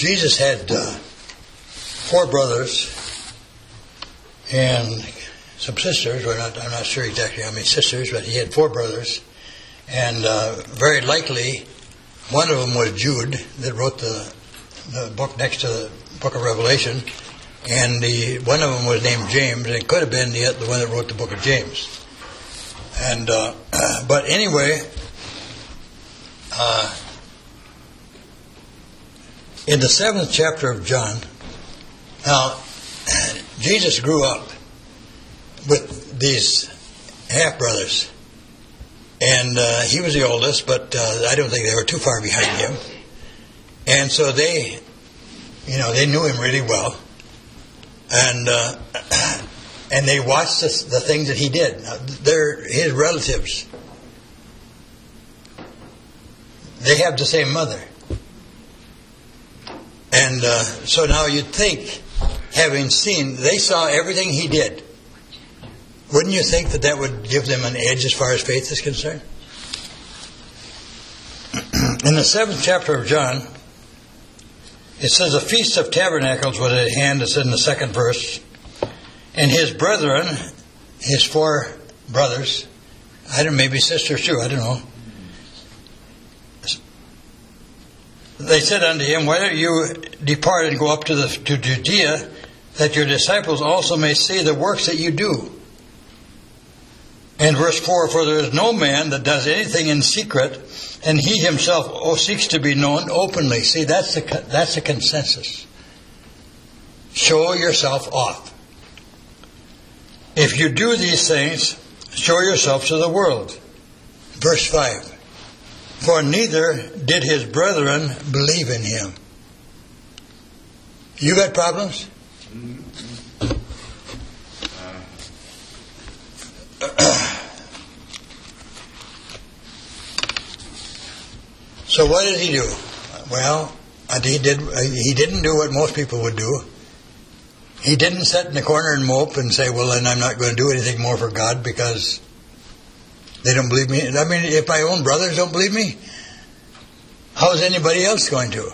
Jesus had 4 brothers and some sisters. I'm not sure exactly how many sisters, but he had 4 brothers. And very likely, one of them was Jude, that wrote the book next to the book of Revelation. And one of them was named James, and it could have been the one that wrote the book of James. And but anyway, in the 7th chapter of John, now Jesus grew up with these half-brothers. And he was the oldest, but I don't think they were too far behind him. And so they knew him really well. And they watched the things that he did. Now, they're his relatives. They have the same mother. And so now you'd think, having seen, they saw everything he did. Wouldn't you think that would give them an edge as far as faith is concerned? In the 7th chapter of John, it says, the Feast of Tabernacles was at hand. It's in the 2nd verse. And his brethren, his 4 brothers, maybe sisters too, I don't know. They said unto him, why don't you depart and go up to Judea, that your disciples also may see the works that you do? And verse 4, for there is no man that does anything in secret, and he himself seeks to be known openly. See, that's the consensus. Show yourself off. If you do these things, show yourself to the world. Verse 5, for neither did his brethren believe in him. You got problems? So what did he do? Well, he didn't do what most people would do. He didn't sit in the corner and mope and say, well, then I'm not going to do anything more for God because they don't believe me. I mean, if my own brothers don't believe me, how is anybody else going to?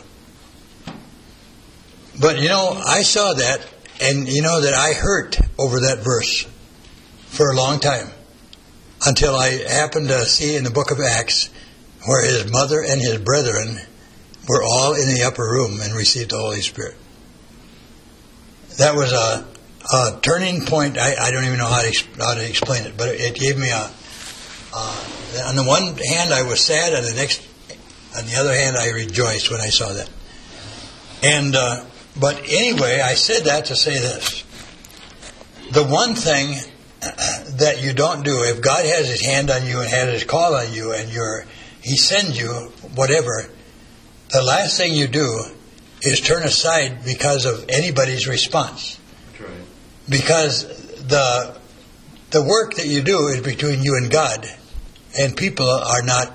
But, I saw that, and that I hurt over that verse for a long time, until I happened to see in the book of Acts where his mother and his brethren were all in the upper room and received the Holy Spirit. That was a turning point. I don't even know how to explain it, but it gave me on the one hand I was sad, on the other hand I rejoiced when I saw that. And but anyway, I said that to say this: the one thing that you don't do, if God has His hand on you and has His call on you, and He sends you whatever, the last thing you do is turn aside because of anybody's response. That's right. Because the work that you do is between you and God, and people are not.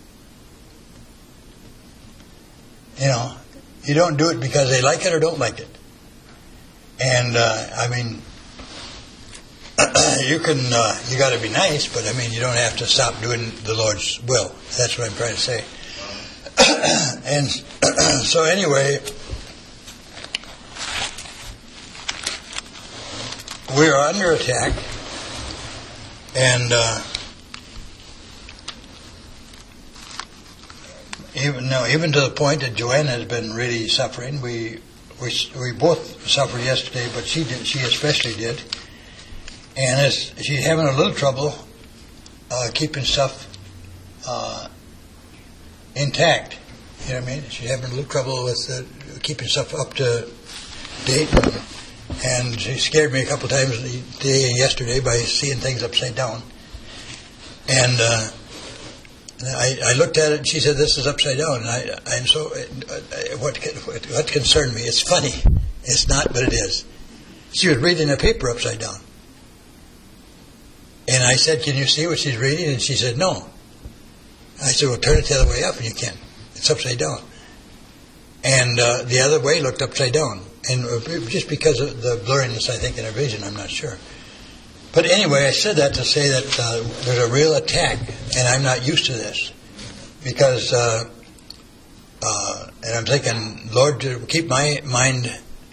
You don't do it because they like it or don't like it. And you got to be nice, but you don't have to stop doing the Lord's will. That's what I'm trying to say. And so anyway, we are under attack, and even to the point that Joanne has been really suffering. We both suffered yesterday, but she especially did. And she's having a little trouble keeping stuff intact. You know what I mean? She's having a little trouble with keeping stuff up to date. And she scared me a couple of times today and yesterday by seeing things upside down. And I looked at it and she said, "This is upside down." And I'm so what concerned me? It's funny. It's not, but it is. She was reading a paper upside down. And I said, "Can you see what she's reading?" And she said, "No." I said, "Well, turn it the other way up and you can. It's upside down." And the other way looked upside down. And just because of the blurriness, I think, in her vision, I'm not sure. But anyway, I said that to say that there's a real attack, and I'm not used to this. Because and I'm thinking, Lord, to keep my mind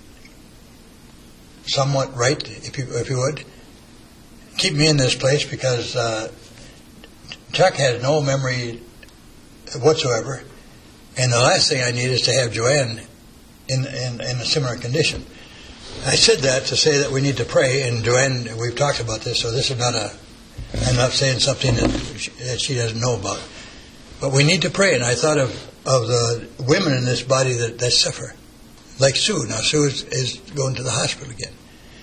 somewhat right, if you would. Keep me in this place, because Chuck has no memory whatsoever, and the last thing I need is to have Joanne in a similar condition. I said that to say that we need to pray, and Joanne, we've talked about this, so this is not I'm not saying something that she doesn't know about. But we need to pray, and I thought of the women in this body that suffer, like Sue. Now Sue is going to the hospital again,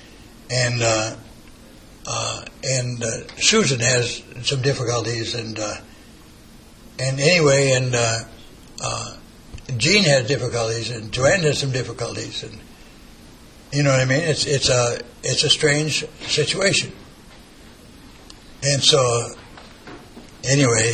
and Susan has some difficulties, and Jean has difficulties, and Joanne has some difficulties, and you know what I mean. It's a strange situation, and so anyway.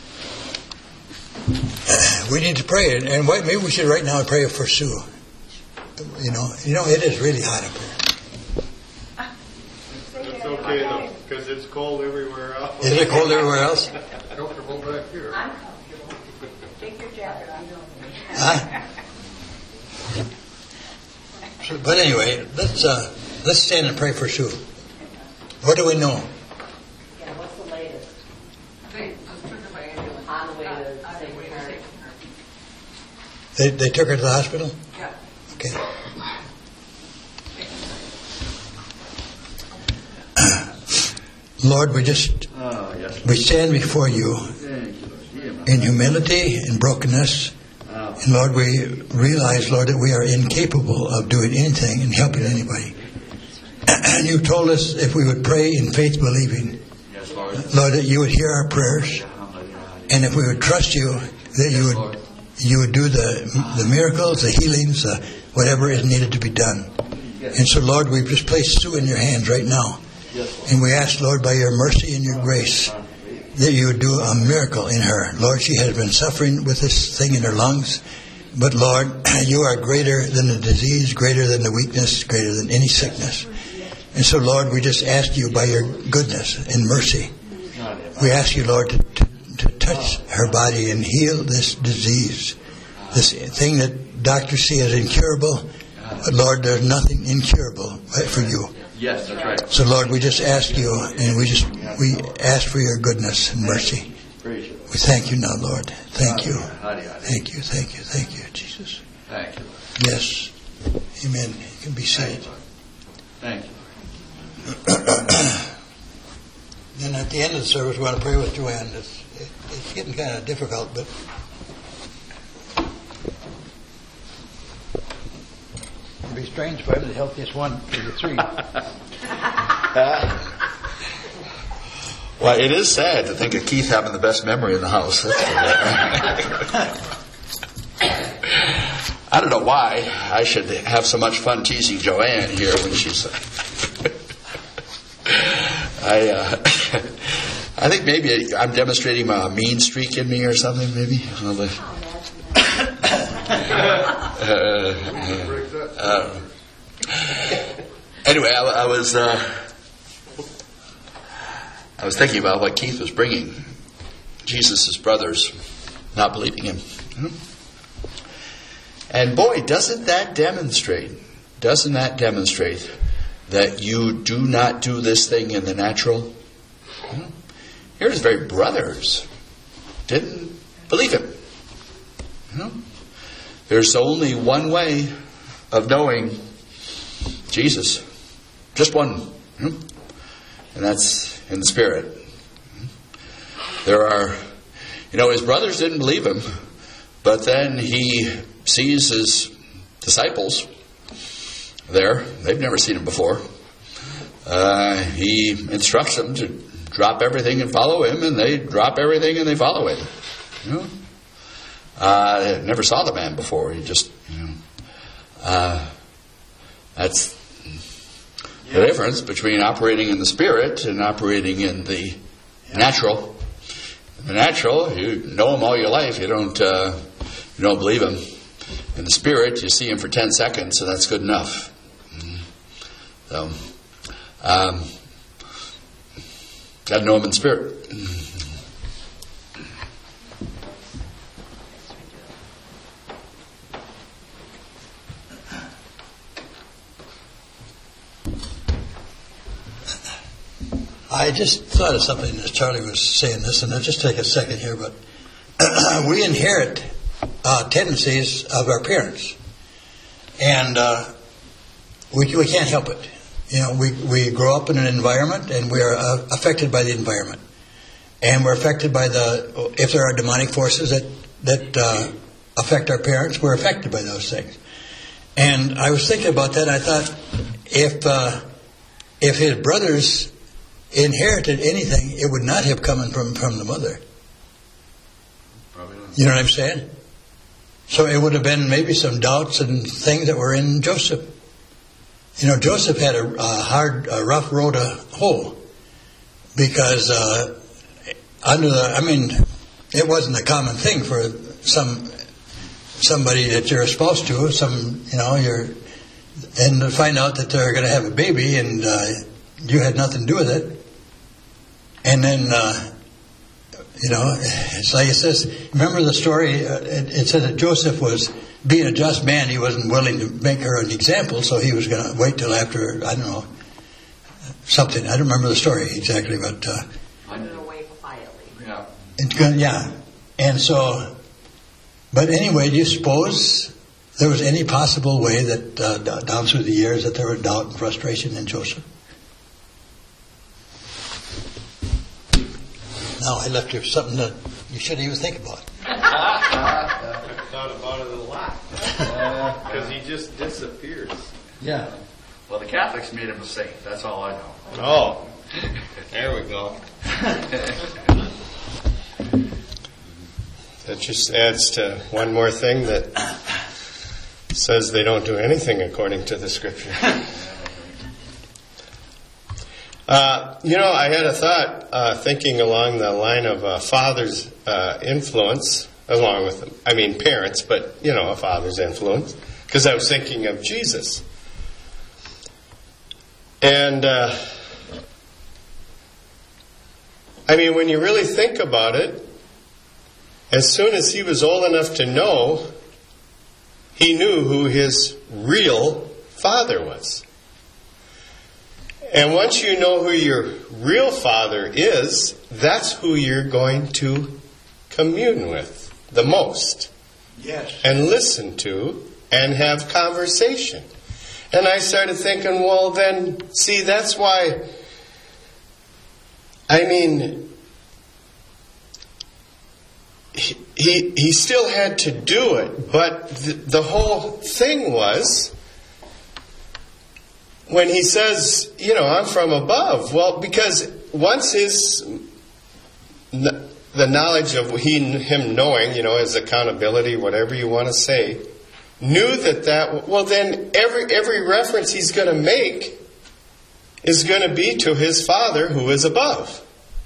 We need to pray, and maybe we should right now pray for Sue. You know, it is really hot up here. It's okay though, because it's cold everywhere else. Is it cold everywhere else? Comfortable back here. I'm comfortable. Take your jacket on. Huh? But anyway, let's stand and pray for Sue. What do we know? Yeah, what's the latest? On the way to St. Mary. They took her to the hospital? Yeah. Okay. Lord, we stand before you in humility and brokenness. And Lord, we realize, Lord, that we are incapable of doing anything and helping anybody. And you told us if we would pray in faith believing, Lord, that you would hear our prayers. And if we would trust you, that you would do the miracles, the healings, whatever is needed to be done. And so, Lord, we've just placed Sue in your hands right now. And we ask, Lord, by your mercy and your grace, that you would do a miracle in her. Lord, she has been suffering with this thing in her lungs. But, Lord, you are greater than the disease, greater than the weakness, greater than any sickness. And so, Lord, we just ask you by your goodness and mercy, we ask you, Lord, to touch her body and heal this disease, this thing that doctors see as incurable. But, Lord, there's nothing incurable for you. Yes, that's right. So, Lord, we just ask you, and we ask for your goodness and mercy. We thank you now, Lord. Thank you. Thank you, thank you, thank you, Jesus. Thank you. Yes. Amen. You can be seated. Thank you. Then at the end of the service, we want to pray with Joanne. It's getting kind of difficult, but it'd be strange if I'm the healthiest one of the three. Well, it is sad to think of Keith having the best memory in the house. I don't know why I should have so much fun teasing Joanne here when she's... I think maybe I'm demonstrating a mean streak in me or something, maybe. Anyway, I was thinking about what Keith was bringing. Jesus' brothers not believing him. And boy, doesn't that demonstrate that you do not do this thing in the natural? Here his very brothers didn't believe him. There's only one way of knowing Jesus. Just one. And that's in the Spirit. There are, his brothers didn't believe him, but then he sees his disciples there. They've never seen him before. He instructs them to drop everything and follow him, and they drop everything and they follow him. Never saw the man before. He just, that's the difference between operating in the Spirit and operating in the natural. In the natural, you know him all your life. You don't believe him. In the Spirit, you see him for 10 seconds, so that's good enough. So, got to know him in spirit. I just thought of something as Charlie was saying this, and I'll just take a second here, but we inherit tendencies of our parents, and we can't help it. You know, we grow up in an environment, and we are affected by the environment, and we're affected by if there are demonic forces that affect our parents, we're affected by those things. And I was thinking about that, and I thought, if his brothers inherited anything, it would not have come from the mother. Probably not. You know what I'm saying? So it would have been maybe some doubts and things that were in Joseph. You know, Joseph had a rough road to hoe, because it wasn't a common thing for somebody that you're supposed to, and to find out that they're going to have a baby, and you had nothing to do with it. And then, it's like it says, remember the story, it said that Joseph was, being a just man, he wasn't willing to make her an example, so he was going to wait till after, I don't know, something. I don't remember the story exactly, but... Put it away quietly. Yeah. Yeah. And so, but anyway, do you suppose there was any possible way that down through the years that there was doubt and frustration in Joseph? Now I left you something that you shouldn't even think about. I thought about it a lot. Because he just disappears. Yeah. Well, the Catholics made him a saint. That's all I know. Oh, there we go. That just adds to one more thing that says they don't do anything according to the Scripture. I had a thought thinking along the line of a father's influence, along with, parents, but, a father's influence, because I was thinking of Jesus. And, when you really think about it, as soon as he was old enough to know, he knew who his real father was. And once you know who your real father is, that's who you're going to commune with the most. Yes. And listen to and have conversation. And I started thinking, well then, see, that's why, he still had to do it, but the whole thing was, when he says, I'm from above, well, because once the knowledge of him knowing, his accountability, whatever you want to say, knew that, well then every reference he's going to make is going to be to his Father who is above.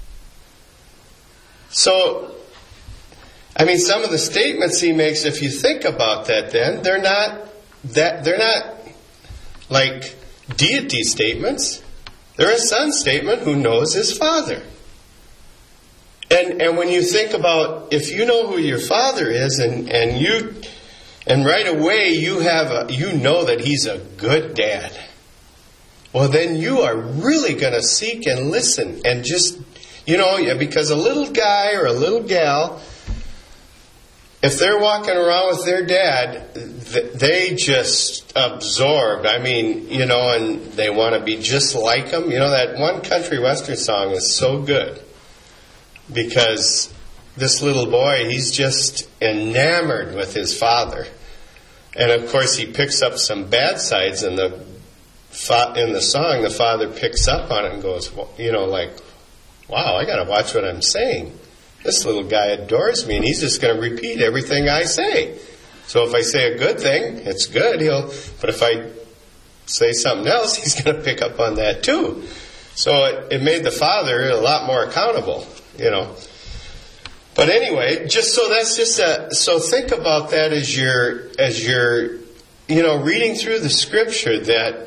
So, some of the statements he makes, if you think about that, then they're not like deity statements. They're a son statement who knows his Father. And when you think about, if you know who your Father is, and right away you know that he's a good dad, well then you are really going to seek and listen and just, because a little guy or a little gal, if they're walking around with their dad, they just absorb. And they want to be just like him. That one country western song is so good, because this little boy, he's just enamored with his father. And of course he picks up some bad sides in the song. The father picks up on it and goes, wow, I got to watch what I'm saying. This little guy adores me, and he's just going to repeat everything I say. So if I say a good thing, it's good. But if I say something else, he's going to pick up on that too. So it made the father a lot more accountable, But anyway, so think about that as you're reading through the Scripture, that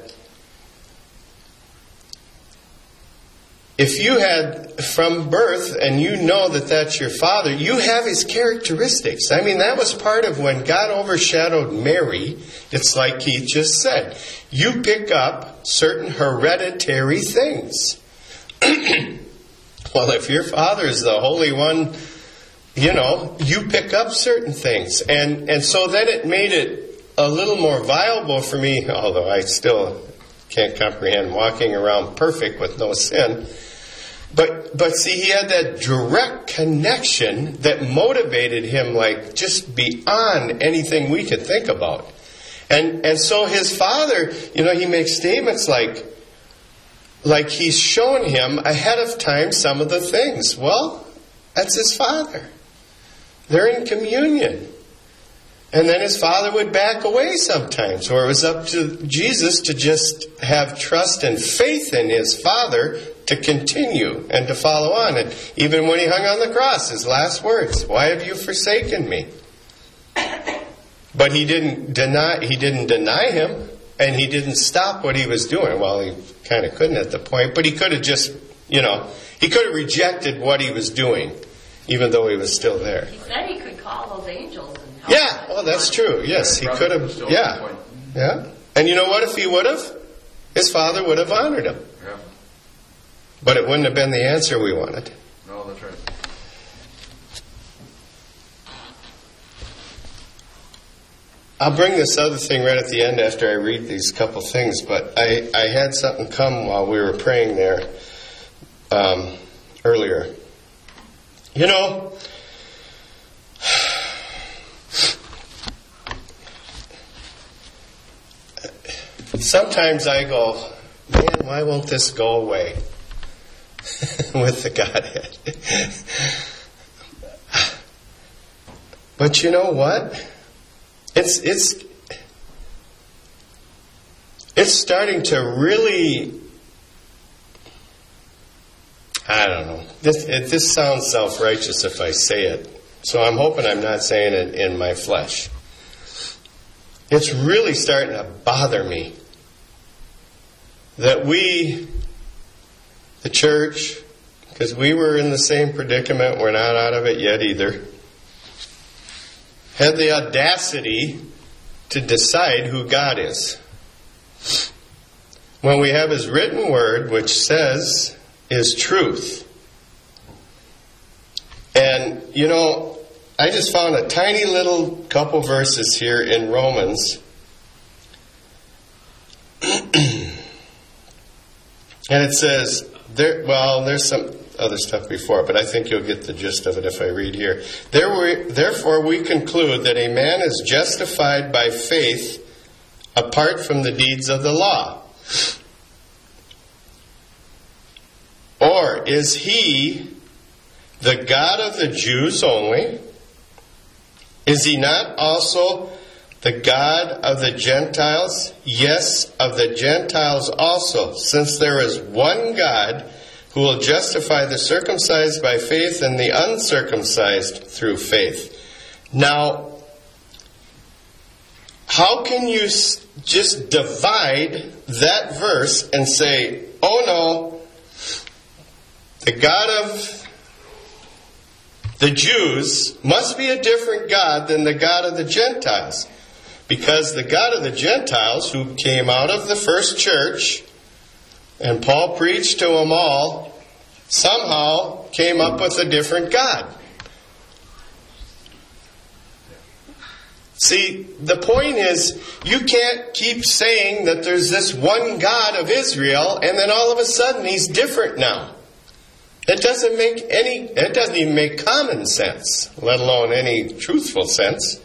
if you had from birth and you know that that's your father, you have his characteristics. That was part of when God overshadowed Mary. It's like Keith just said. You pick up certain hereditary things. Well, if your Father is the Holy One, you pick up certain things. And so then it made it a little more viable for me, although I still can't comprehend walking around perfect with no sin. But see, he had that direct connection that motivated him like just beyond anything we could think about. And so his Father, he makes statements like he's shown him ahead of time some of the things. Well, that's his Father. They're in communion. And then his Father would back away sometimes, or it was up to Jesus to just have trust and faith in his Father to continue and to follow on. And even when he hung on the cross, his last words, "Why have you forsaken me?" But he didn't deny him, and he didn't stop what he was doing. Well, he kind of couldn't at the point, but he could have just, he could have rejected what he was doing, even though he was still there. He said he could call those angels and help. Yeah, well, that's true. Yes, he could have. Yeah. And you know what? If he would have, his Father would have honored him. Yeah. But it wouldn't have been the answer we wanted. No, that's right. I'll bring this other thing right at the end after I read these couple things, but I had something come while we were praying there earlier. Sometimes I go, man, why won't this go away with the Godhead? But you know what? It's starting to really, I don't know. This sounds self-righteous if I say it. So I'm hoping I'm not saying it in my flesh. It's really starting to bother me that we, the church, because we were in the same predicament, we're not out of it yet either, had the audacity to decide who God is. When we have His written word, which says is truth. And, I just found a tiny little couple verses here in Romans. And it says, there's some other stuff before, but I think you'll get the gist of it if I read here. Therefore we conclude that a man is justified by faith apart from the deeds of the law. Or is he the God of the Jews only? Is he not also the God of the Gentiles? Yes, of the Gentiles also, since there is one God who will justify the circumcised by faith and the uncircumcised through faith. Now, how can you just divide that verse and say, oh no, the God of the Jews must be a different God than the God of the Gentiles? Because the God of the Gentiles, who came out of the first church, and Paul preached to them all, somehow came up with a different God. See, the point is, you can't keep saying that there's this one God of Israel, and then all of a sudden He's different now. It doesn't even make common sense, let alone any truthful sense.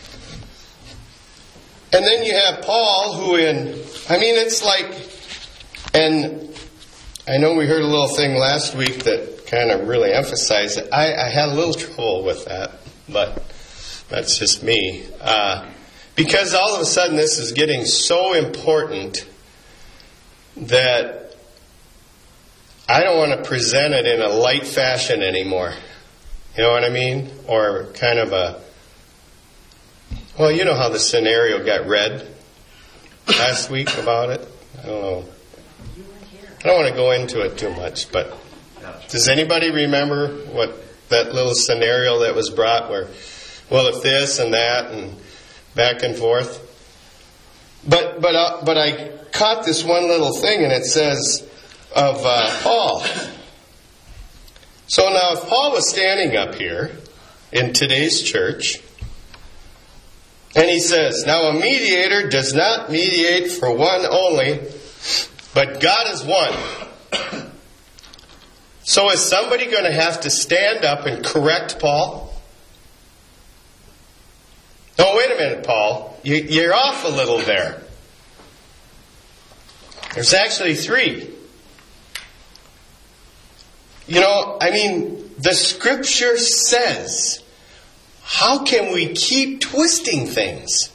And then you have Paul, it's like, and I know we heard a little thing last week that kind of really emphasized it. I had a little trouble with that, but that's just me. Because all of a sudden this is getting so important that I don't want to present it in a light fashion anymore. You know what I mean? Or kind of you know how the scenario got read last week about it? I don't know. I don't want to go into it too much, but does anybody remember what that little scenario that was brought where, if this and that and back and forth? But I caught this one little thing, and it says, Paul. So now if Paul was standing up here in today's church, and he says, now a mediator does not mediate for one only, but God is one. So is somebody going to have to stand up and correct Paul? Oh, wait a minute, Paul. You're off a little there. There's actually 3. The Scripture says, how can we keep twisting things?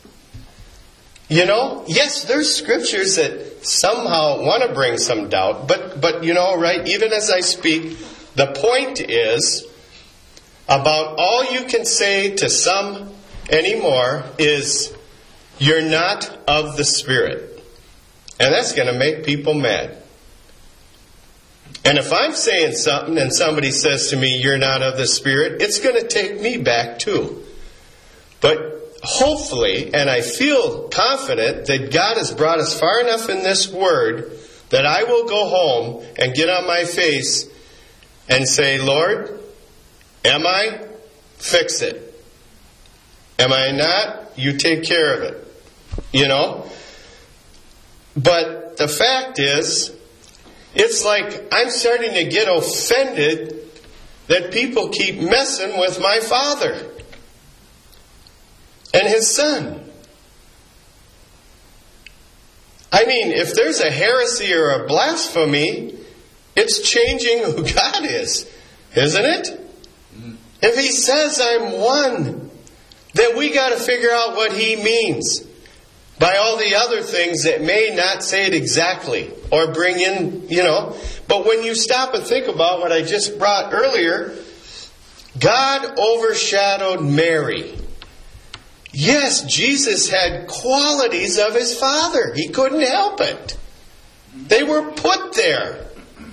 Yes, there's Scriptures that somehow want to bring some doubt, but right, even as I speak, the point is, about all you can say to some anymore is, you're not of the Spirit. And that's going to make people mad. And if I'm saying something and somebody says to me, you're not of the Spirit, it's going to take me back too. But hopefully, and I feel confident that God has brought us far enough in this Word that I will go home and get on my face and say, Lord, am I? Fix it. Am I not? You take care of it. But the fact is, it's like I'm starting to get offended that people keep messing with my Father and His Son. If there's a heresy or a blasphemy, it's changing who God is, isn't it? If He says I'm one, then we got to figure out what He means by all the other things that may not say it exactly or bring in, But when you stop and think about what I just brought earlier, God overshadowed Mary. Yes, Jesus had qualities of His Father. He couldn't help it. They were put there.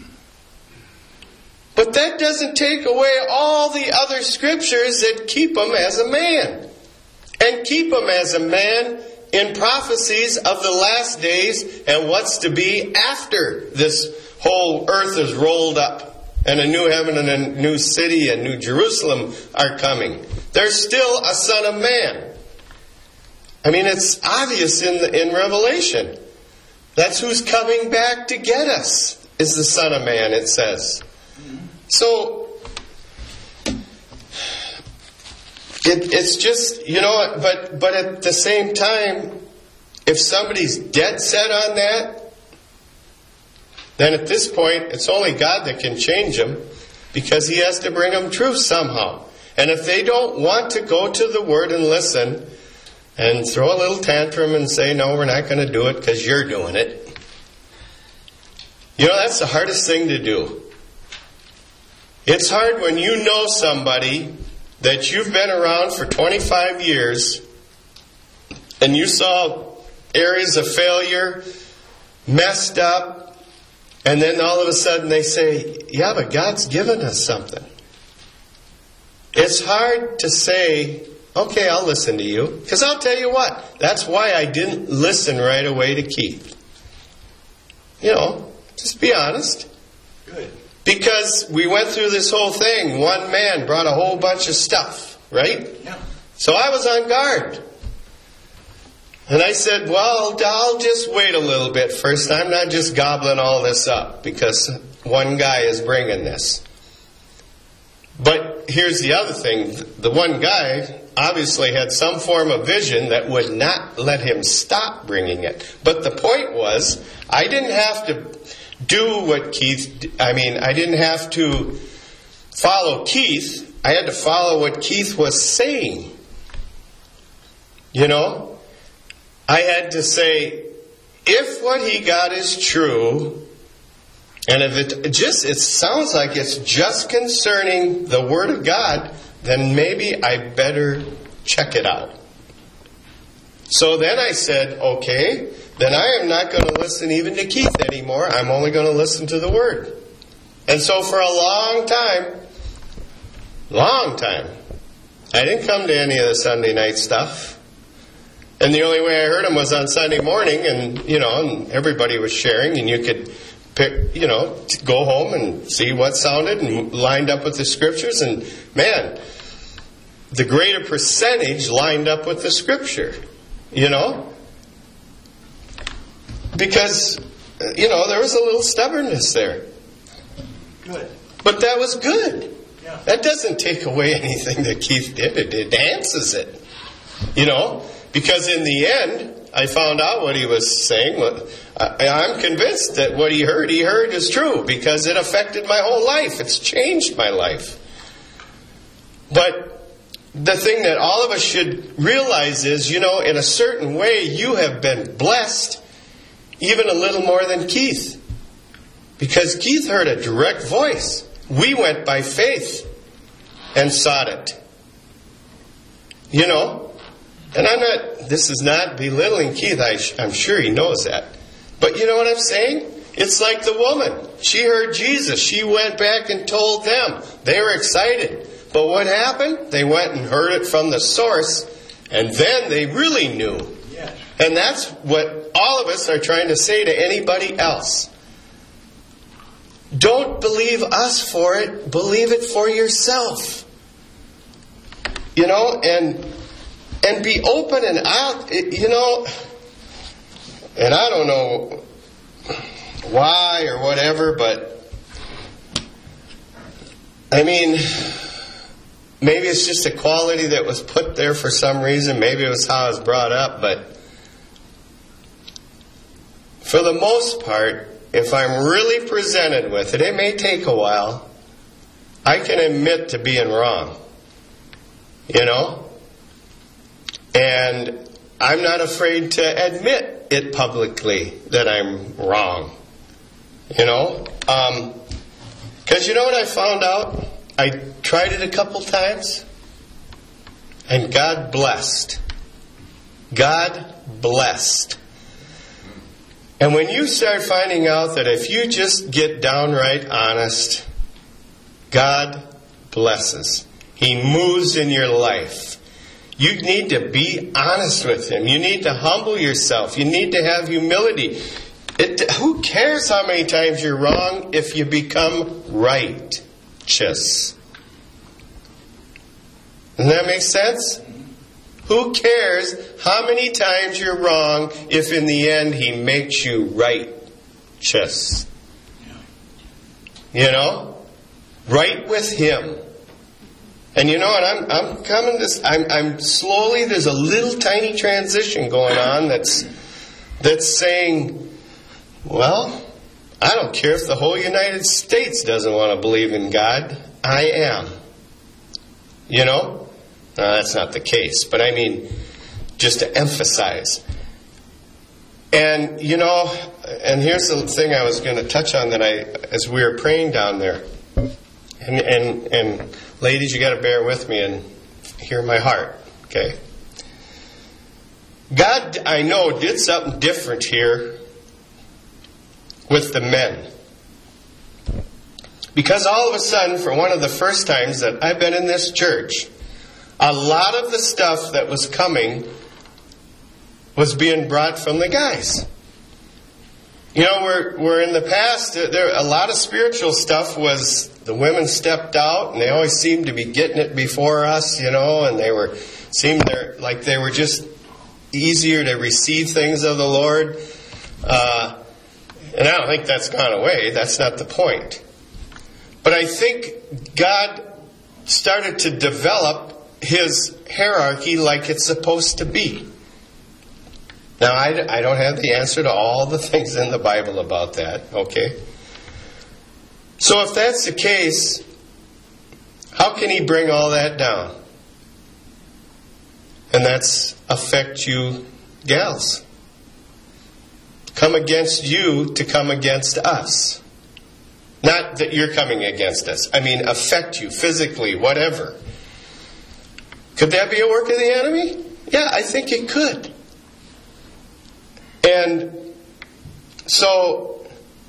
But that doesn't take away all the other Scriptures that keep Him as a man. And keep Him as a man in prophecies of the last days and what's to be after this whole earth is rolled up and a new heaven and a new city and New Jerusalem are coming. There's still a Son of Man. It's obvious in Revelation. That's who's coming back to get us, is the Son of Man, it says. So, it's just, but at the same time, if somebody's dead set on that, then at this point, it's only God that can change them, because He has to bring them truth somehow. And if they don't want to go to the Word and listen, and throw a little tantrum and say, no, we're not going to do it because you're doing it. That's the hardest thing to do. It's hard when you know somebody that you've been around for 25 years and you saw areas of failure, messed up, and then all of a sudden they say, yeah, but God's given us something. It's hard to say, okay, I'll listen to you. Because I'll tell you what, that's why I didn't listen right away to Keith. Just be honest. Good. Because we went through this whole thing. One man brought a whole bunch of stuff, right? Yeah. So I was on guard. And I said, well, I'll just wait a little bit first. I'm not just gobbling all this up because one guy is bringing this. But here's the other thing. The one guy obviously had some form of vision that would not let him stop bringing it. But the point was, I didn't have to do what Keith... I didn't have to follow Keith. I had to follow what Keith was saying. I had to say, if what he got is true, and if it sounds like it's just concerning the Word of God, then maybe I better check it out. So then I said, okay, then I am not going to listen even to Keith anymore. I'm only going to listen to the Word. And so for a long time, I didn't come to any of the Sunday night stuff. And the only way I heard him was on Sunday morning, and and everybody was sharing, and you could go home and see what sounded and lined up with the Scriptures. And man, the greater percentage lined up with the Scripture. Because, there was a little stubbornness there. Good. But that was good. Yeah. That doesn't take away anything that Keith did. It enhances it. Because in the end, I found out what he was saying. I'm convinced that what he heard is true, because it affected my whole life. It's changed my life. But the thing that all of us should realize is, in a certain way, you have been blessed even a little more than Keith. Because Keith heard a direct voice. We went by faith and sought it. And this is not belittling Keith. I'm sure he knows that. But you know what I'm saying? It's like the woman. She heard Jesus. She went back and told them. They were excited. But what happened? They went and heard it from the source, and then they really knew. Yes. And that's what all of us are trying to say to anybody else. Don't believe us for it. Believe it for yourself. And be open and out, and I don't know why or whatever, but maybe it's just a quality that was put there for some reason. Maybe it was how I was brought up, but for the most part, if I'm really presented with it may take a while, I can admit to being wrong. And I'm not afraid to admit it publicly that I'm wrong. Because you know what I found out? I tried it a couple times, and God blessed. God blessed. And when you start finding out that if you just get downright honest, God blesses. He moves in your life. You need to be honest with Him. You need to humble yourself. You need to have humility. Who cares how many times you're wrong if you become righteous? Doesn't that make sense? Who cares how many times you're wrong if in the end He makes you righteous? Right with Him. And I'm coming to. I'm slowly. There's a little tiny transition going on that's saying, well, I don't care if the whole United States doesn't want to believe in God. I am. No, that's not the case. But just to emphasize. And and here's the thing I was going to touch on as we were praying down there, and ladies, you got to bear with me and hear my heart, okay? God, I know, did something different here with the men. Because all of a sudden, for one of the first times that I've been in this church, a lot of the stuff that was coming was being brought from the guys. Where in the past, a lot of spiritual stuff was the women stepped out, and they always seemed to be getting it before us, and they seemed like they were just easier to receive things of the Lord. And I don't think that's gone away. That's not the point. But I think God started to develop His hierarchy like it's supposed to be. Now, I don't have the answer to all the things in the Bible about that, okay? So if that's the case, how can He bring all that down? And that's affect you gals. Come against you to come against us. Not that you're coming against us. Affect you physically, whatever. Could that be a work of the enemy? Yeah, I think it could. And so,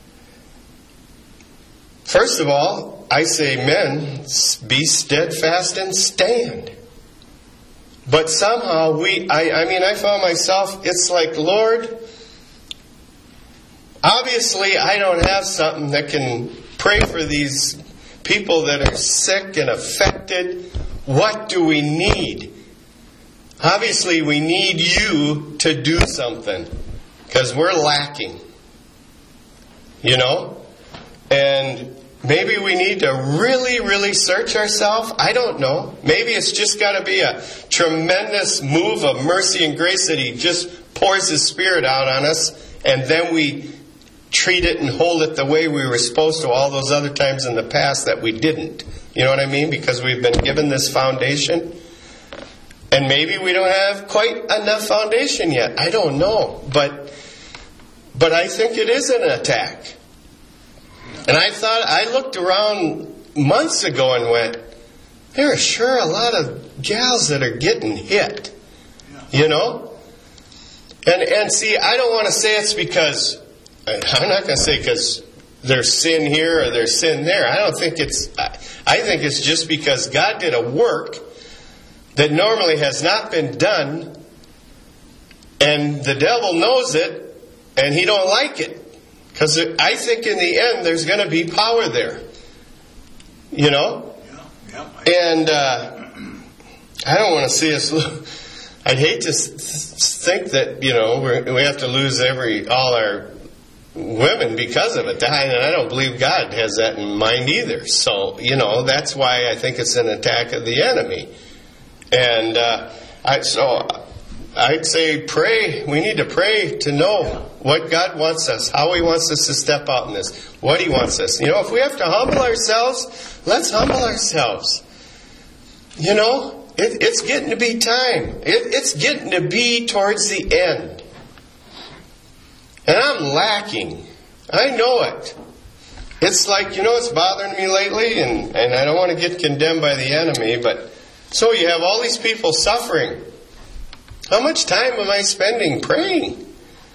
first of all, I say, men, be steadfast and stand. But somehow I found myself, it's like, Lord, obviously I don't have something that can pray for these people that are sick and affected. What do we need? Obviously we need you to do something, because we're lacking. You know? And maybe we need to really, really search ourselves. I don't know. Maybe it's just got to be a tremendous move of mercy and grace that He just pours His Spirit out on us, and then we treat it and hold it the way we were supposed to all those other times in the past that we didn't. You know what I mean? Because we've been given this foundation. And maybe we don't have quite enough foundation yet. I don't know. But I think it is an attack. And I looked around months ago and went, there are sure a lot of gals that are getting hit. You know? And see, I don't want to say it's because, I'm not going to say because there's sin here or there's sin there. I think it's just because God did a work that normally has not been done, and the devil knows it, and he don't like it. Because I think in the end there's going to be power there. You know? And I don't want to see us... I'd hate to think that, you know, we have to lose all our women because of it. And I don't believe God has that in mind either. So, you know, that's why I think it's an attack of the enemy. And I'd say pray. We need to pray to know what God wants us, how He wants us to step out in this, what He wants us. You know, if we have to humble ourselves, let's humble ourselves. You know, it's getting to be time. It's getting to be towards the end. And I'm lacking. I know it. It's like, you know, it's bothering me lately, and I don't want to get condemned by the enemy, but so you have all these people suffering. How much time am I spending praying?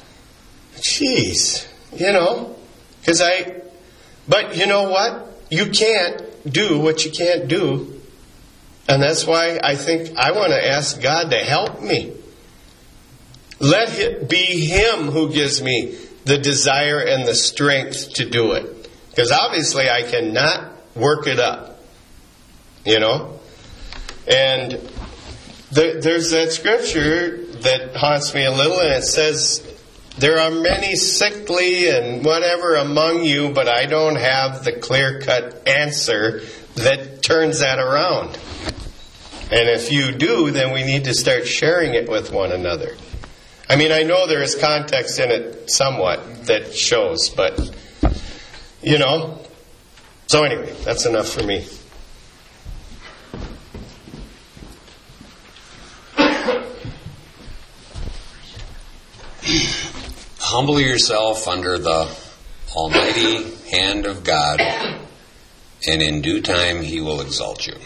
Jeez, you know, but you know what? You can't do what you can't do. And that's why I think I want to ask God to help me. Let it be Him who gives me the desire and the strength to do it. Because obviously I cannot work it up. You know? And there's that scripture that haunts me a little, and it says, there are many sickly and whatever among you, but I don't have the clear-cut answer that turns that around. And if you do, then we need to start sharing it with one another. I mean, I know there is context in it somewhat that shows, but, you know. So anyway, that's enough for me. Humble yourself under the almighty hand of God, and in due time He will exalt you.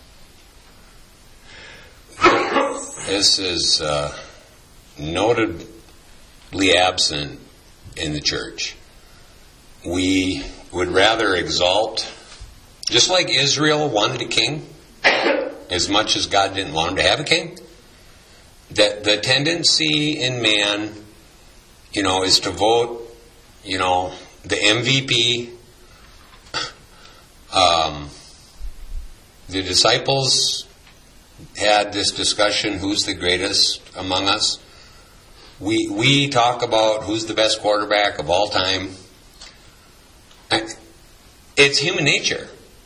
This is notably absent in the church. We would rather exalt, just like Israel wanted a king, as much as God didn't want him to have a king. That the tendency in man, you know, is to vote, you know, the MVP. The disciples had this discussion, who's the greatest among us. We talk about who's the best quarterback of all time. It's human nature.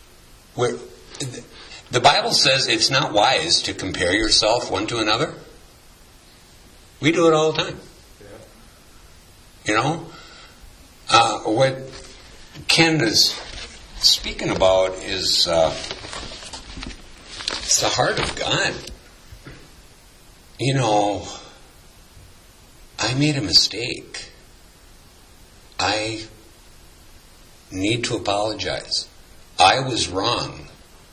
The Bible says it's not wise to compare yourself one to another. We do it all the time. You know? What Ken is speaking about is it's the heart of God. You know, I made a mistake. I need to apologize. I was wrong.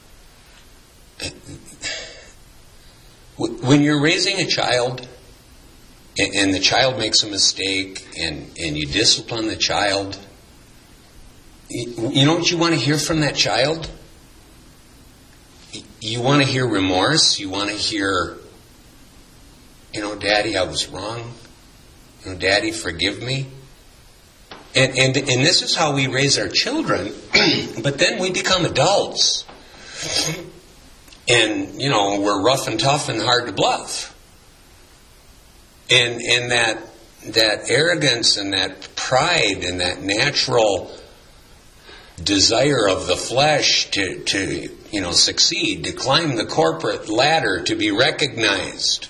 When you're raising a child and the child makes a mistake and you discipline the child, you know what you want to hear from that child? You want to hear remorse. You want to hear, you know, Daddy, I was wrong. You know, Daddy, forgive me. And this is how we raise our children, but then we become adults. And, we're rough and tough and hard to bluff. And that arrogance and that pride and that natural desire of the flesh to succeed, to climb the corporate ladder, to be recognized.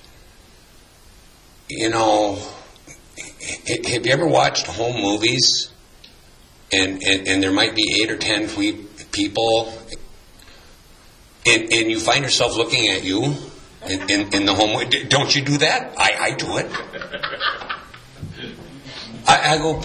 Have you ever watched home movies? And there might be 8 or 10 people, and you find yourself looking at you in the home. Don't you do that? I do it. I go,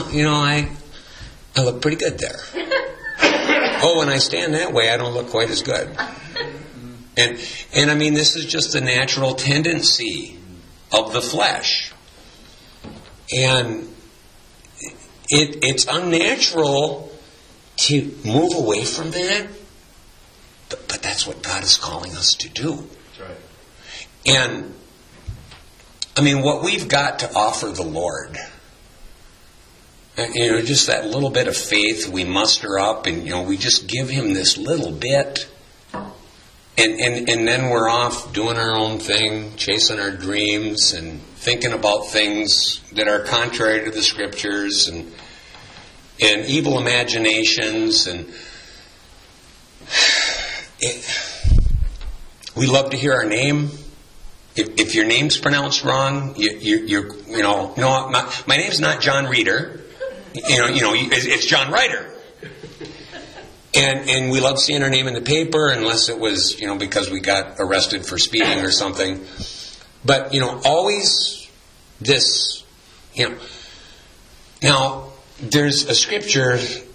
I look pretty good there. Oh, when I stand that way, I don't look quite as good. And I mean, this is just a natural tendency of the flesh. And it's unnatural to move away from that. But that's what God is calling us to do. That's right. And, I mean, what we've got to offer the Lord, just that little bit of faith we muster up, and, we just give Him this little bit, and then we're off doing our own thing, chasing our dreams, and thinking about things that are contrary to the Scriptures, and evil imaginations, and we love to hear our name. If your name's pronounced wrong, my name's not John Reeder. It's John Ryder. And we love seeing our name in the paper, unless it was, because we got arrested for speeding or something. But, always this, Now, there's a scripture,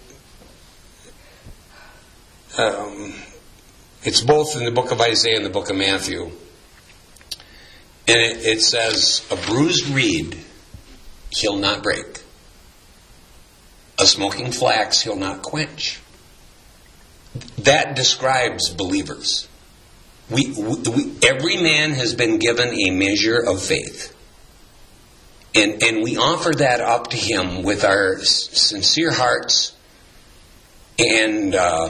it's both in the book of Isaiah and the book of Matthew. And it says, a bruised reed He'll not break. A smoking flax He'll not quench. That describes believers. Every man has been given a measure of faith. And we offer that up to Him with our sincere hearts. And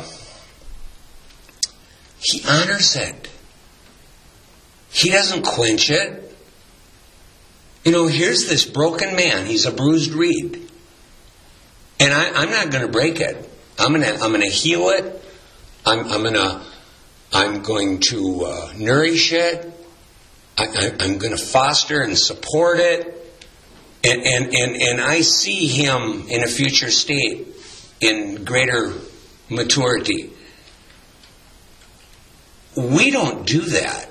He honors it. He doesn't quench it. Here's this broken man. He's a bruised reed. And I'm not going to break it. I'm going to heal it. I'm going to nourish it. I'm going to foster and support it. And I see him in a future state in greater maturity. We don't do that.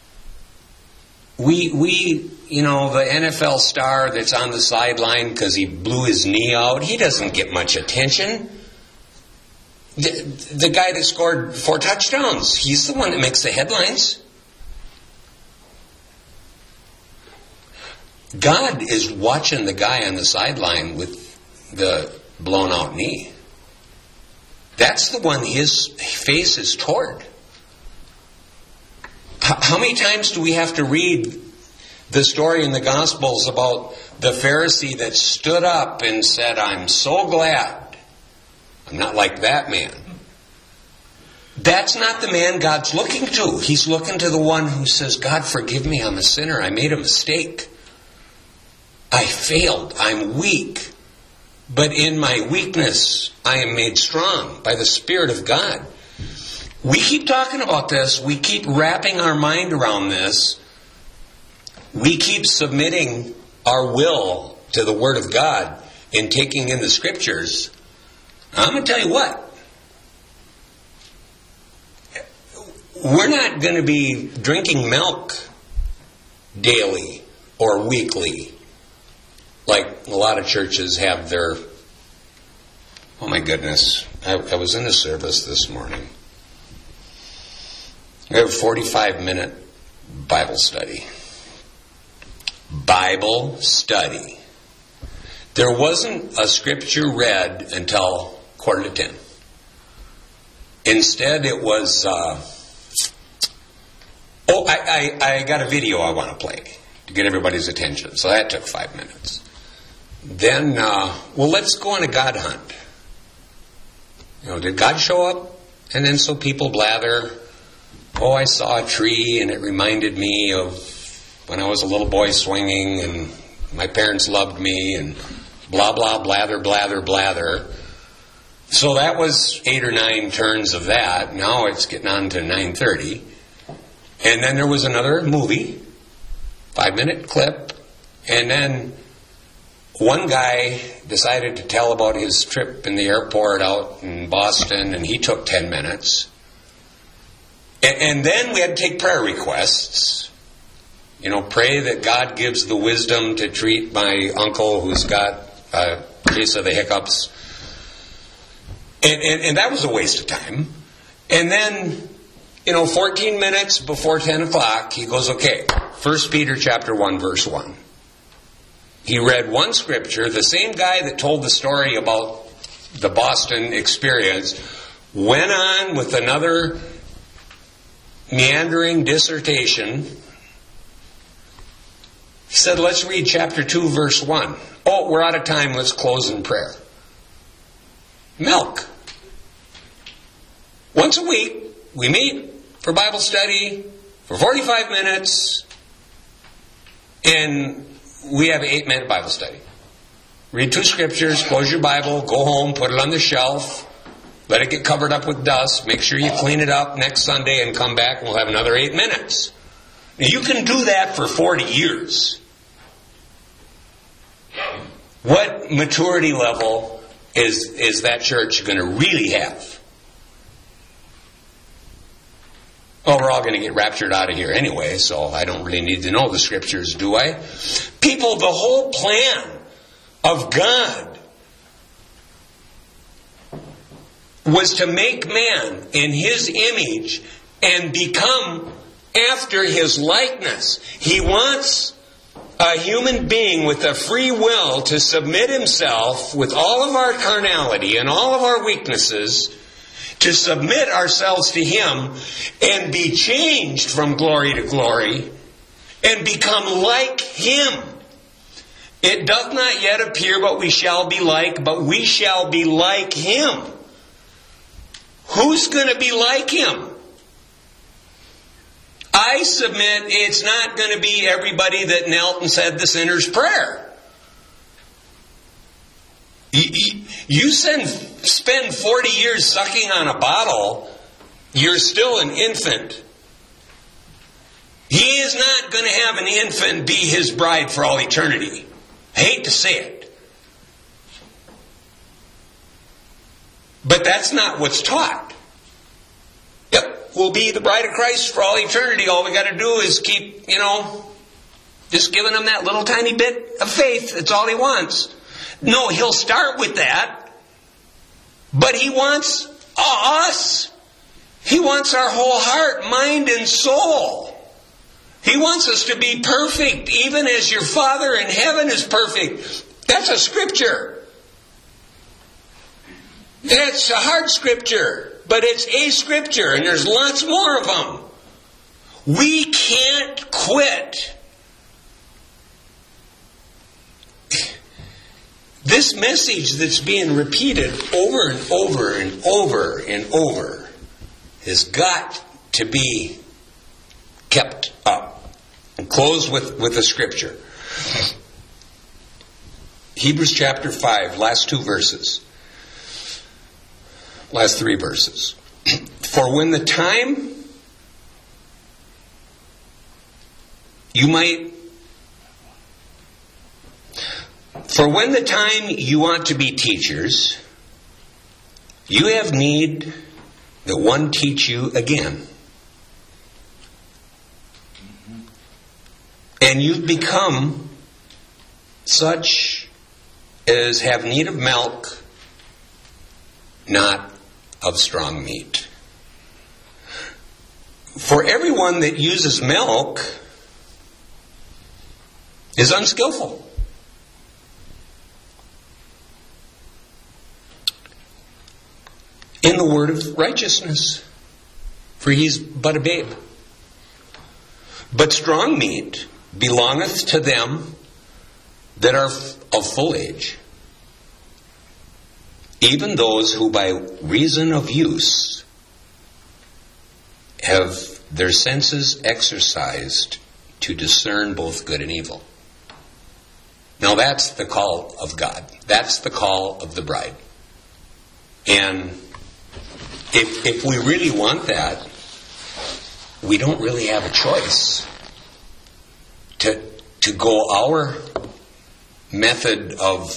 We the NFL star that's on the sideline because he blew his knee out, he doesn't get much attention. The guy that scored 4 touchdowns, he's the one that makes the headlines. God is watching the guy on the sideline with the blown out knee. That's the one his face is toward. How many times do we have to read the story in the Gospels about the Pharisee that stood up and said, I'm so glad I'm not like that man? That's not the man God's looking to. He's looking to the one who says, God, forgive me, I'm a sinner. I made a mistake. I failed. I'm weak. But in my weakness, I am made strong by the Spirit of God. We keep talking about this. We keep wrapping our mind around this. We keep submitting our will to the Word of God and taking in the Scriptures. I'm going to tell you what. We're not going to be drinking milk daily or weekly like a lot of churches have their... Oh my goodness. I was in a service this morning. We have a 45-minute Bible study. Bible study. There wasn't a scripture read until 9:45. Instead, it was... I got a video I want to play to get everybody's attention. So that took 5 minutes. then, let's go on a God hunt. Did God show up? And then so people blather, oh, I saw a tree and it reminded me of when I was a little boy swinging and my parents loved me and blah, blah, blather, blather, blather. So that was 8 or 9 turns of that. Now it's getting on to 9:30. And then there was another movie, 5-minute clip, and then one guy decided to tell about his trip in the airport out in Boston, and he took 10 minutes. And then we had to take prayer requests. Pray that God gives the wisdom to treat my uncle who's got a case of the hiccups. And that was a waste of time. And then, 14 minutes before 10 o'clock, he goes, okay, 1 Peter chapter 1, verse 1. He read one scripture. The same guy that told the story about the Boston experience went on with another meandering dissertation. He said, let's read chapter 2, verse 1. Oh, we're out of time. Let's close in prayer. Milk. Once a week, we meet for Bible study for 45 minutes, and we have an 8-minute Bible study. Read 2 scriptures, close your Bible, go home, put it on the shelf, let it get covered up with dust, make sure you clean it up next Sunday and come back and we'll have another 8 minutes. Now, you can do that for 40 years. What maturity level is that church going to really have? Oh, we're all going to get raptured out of here anyway, so I don't really need to know the scriptures, do I? People, the whole plan of God was to make man in His image and become after His likeness. He wants a human being with a free will to submit himself with all of our carnality and all of our weaknesses, to submit ourselves to Him and be changed from glory to glory and become like Him. It doth not yet appear what we shall be like, but we shall be like Him. Who's going to be like Him? I submit it's not going to be everybody that knelt and said the sinner's prayer. You spend 40 years sucking on a bottle, you're still an infant. He is not going to have an infant be His bride for all eternity. I hate to say it. But that's not what's taught. Yep, we'll be the bride of Christ for all eternity. All we got to do is keep, just giving Him that little tiny bit of faith. That's all He wants. No, He'll start with that. But He wants us. He wants our whole heart, mind, and soul. He wants us to be perfect, even as your Father in heaven is perfect. That's a scripture. It's a hard scripture, but it's a scripture, and there's lots more of them. We can't quit. This message that's being repeated over and over and over and over has got to be kept up. And close with a scripture. Hebrews chapter 5, last 2 verses. Last 3 verses. For when the time you want to be teachers, you have need that one teach you again. And you've become such as have need of milk, not of strong meat. For everyone that uses milk is unskillful. In the word of righteousness, for he's but a babe. But strong meat belongeth to them that are of full age, even those who by reason of use have their senses exercised to discern both good and evil. Now that's the call of God. That's the call of the bride. And if we really want that, we don't really have a choice to go our method of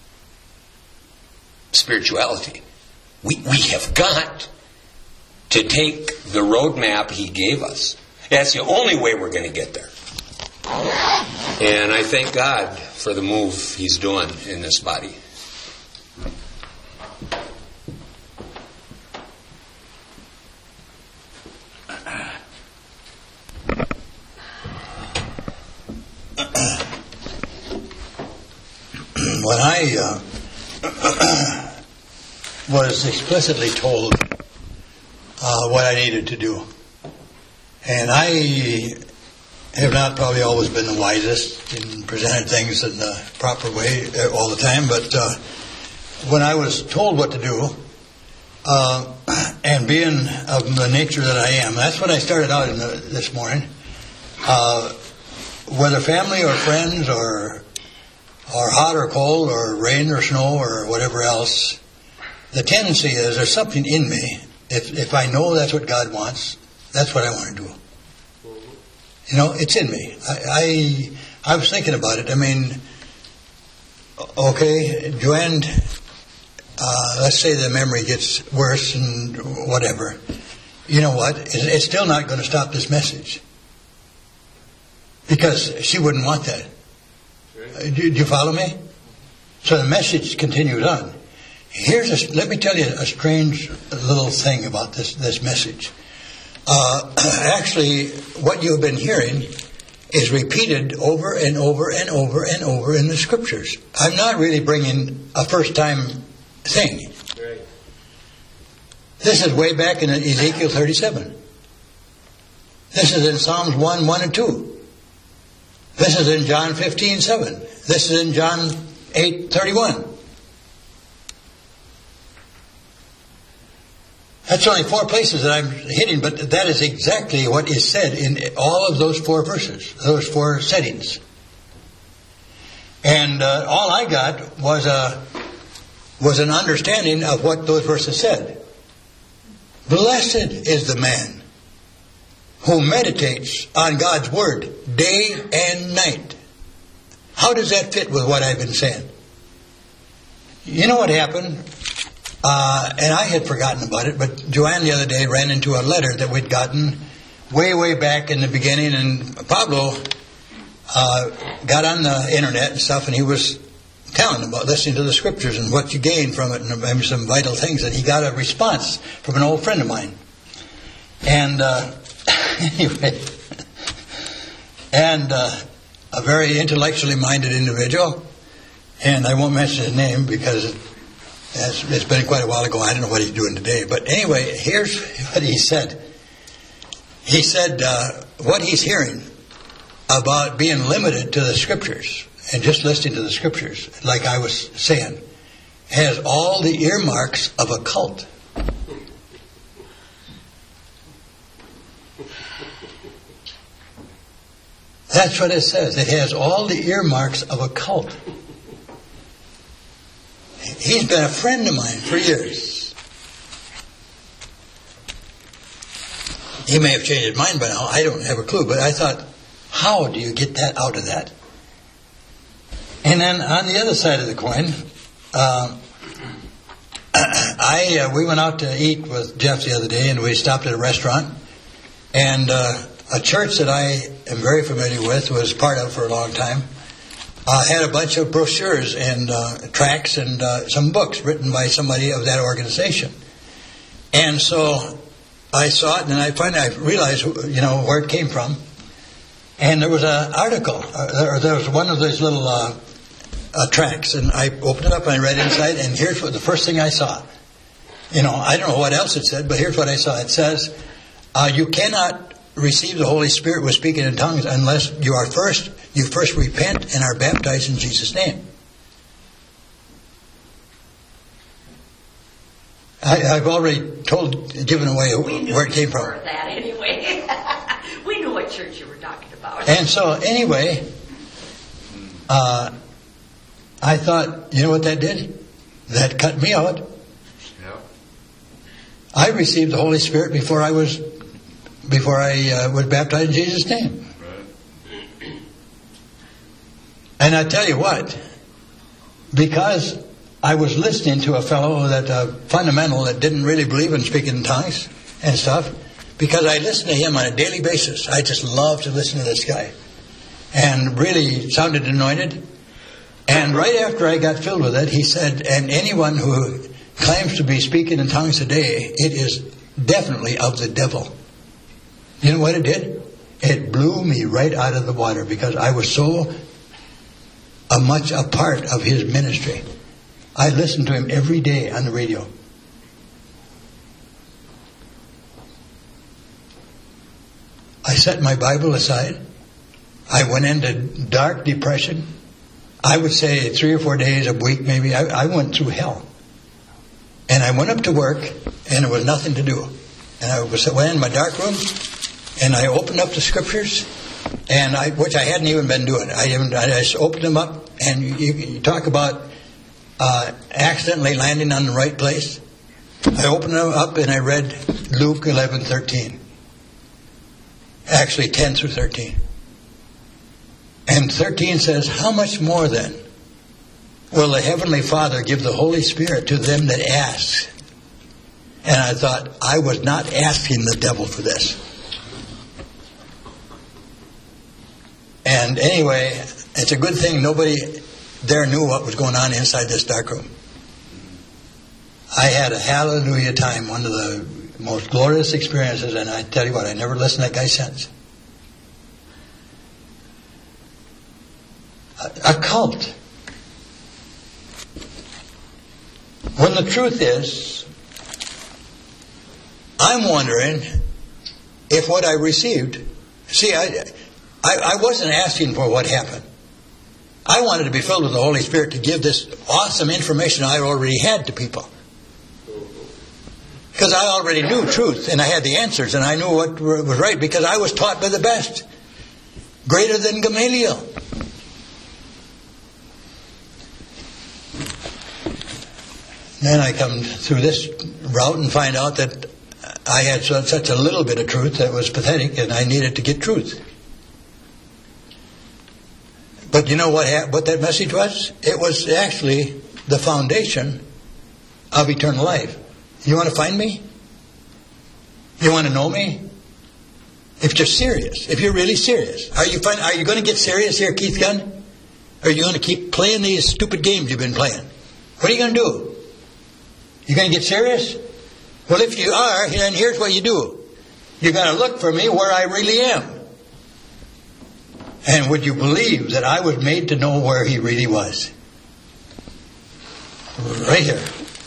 spirituality. We have got to take the roadmap He gave us. That's the only way we're going to get there. And I thank God for the move He's doing in this body. When I was explicitly told what I needed to do, and I have not probably always been the wisest in presenting things in the proper way all the time, but when I was told what to do, and being of the nature that I am, that's what I started out in this morning, whether family or friends or hot or cold or rain or snow or whatever else, the tendency is there's something in me. If I know that's what God wants, that's what I want to do. You know, it's in me. I was thinking about it. I mean, okay, Joanne, let's say the memory gets worse and whatever. You know what? It's still not going to stop this message. Because she wouldn't want that. Do you follow me? So the message continues on. Let me tell you a strange little thing about this message. Actually, what you've been hearing is repeated over and over and over and over in the Scriptures. I'm not really bringing a first-time thing. Right. This is way back in Ezekiel 37. This is in Psalms 1, 1 and 2. This is in John 15:7. This is in John 8:31. That's only 4 places that I'm hitting, but that is exactly what is said in all of those 4 verses, those 4 settings. And all I got was an understanding of what those verses said. Blessed is the man who meditates on God's Word day and night. How does that fit with what I've been saying? You know what happened? And I had forgotten about it, but Joanne the other day ran into a letter that we'd gotten way back in the beginning, and Pablo got on the internet and stuff, and he was telling about listening to the Scriptures and what you gain from it, and maybe some vital things, and he got a response from an old friend of mine. And anyway, and a very intellectually minded individual, and I won't mention his name because it's been quite a while ago. I don't know what he's doing today. But anyway, here's what he said. He said what he's hearing about being limited to the Scriptures and just listening to the Scriptures, like I was saying, has all the earmarks of a cult. That's what it says. It has all the earmarks of a cult. He's been a friend of mine for years. He may have changed his mind by now. I don't have a clue. But I thought, how do you get that out of that? And then on the other side of the coin, we went out to eat with Jeff the other day, and we stopped at a restaurant. And a church that I am very familiar with, was part of for a long time, had a bunch of brochures and tracts and some books written by somebody of that organization. And so I saw it, and I finally realized, where it came from. And there was an article, or there was one of those little tracts, and I opened it up and I read inside, and here's what the first thing I saw. I don't know what else it said, but here's what I saw. It says, you cannot receive the Holy Spirit with speaking in tongues unless you first repent and are baptized in Jesus' name. I've already given away where it came from. We knew that anyway. We knew what church you were talking about. And so, anyway, I thought, you know what that did? That cut me out. Yeah. I received the Holy Spirit before I was baptized in Jesus' name. Right. And I tell you what, because I was listening to a fellow fundamental that didn't really believe in speaking in tongues and stuff, because I listened to him on a daily basis. I just loved to listen to this guy. And really sounded anointed. And right after I got filled with it, he said, and anyone who claims to be speaking in tongues today, it is definitely of the devil. You know what it did? It blew me right out of the water because I was so much a part of his ministry. I listened to him every day on the radio. I set my Bible aside. I went into dark depression. I would say 3 or 4 days a week maybe. I went through hell. And I went up to work and there was nothing to do. And I went in my dark room and I opened up the scriptures, which I hadn't even been doing. I just opened them up, and you talk about accidentally landing on the right place. I opened them up and I read Luke 11:13. Actually 10 through 13. And 13 says, how much more then will the Heavenly Father give the Holy Spirit to them that ask? And I thought, I was not asking the devil for this. And anyway, it's a good thing nobody there knew what was going on inside this dark room. I had a hallelujah time, one of the most glorious experiences, and I tell you what, I never listened to that guy since. A cult. When the truth is, I'm wondering if what I received, see, I wasn't asking for what happened. I wanted to be filled with the Holy Spirit to give this awesome information I already had to people. Because I already knew truth, and I had the answers, and I knew what was right, because I was taught by the best. Greater than Gamaliel. Then I come through this route and find out that I had such a little bit of truth that was pathetic, and I needed to get truth. But you know what that message was? It was actually the foundation of eternal life. You want to find me? You want to know me? If you're serious, if you're really serious, are you going to get serious here, Keith Gunn? Or are you going to keep playing these stupid games you've been playing? What are you going to do? You going to get serious? Well, if you are, then here's what you do. You got to look for me where I really am. And would you believe that I was made to know where he really was? Right here.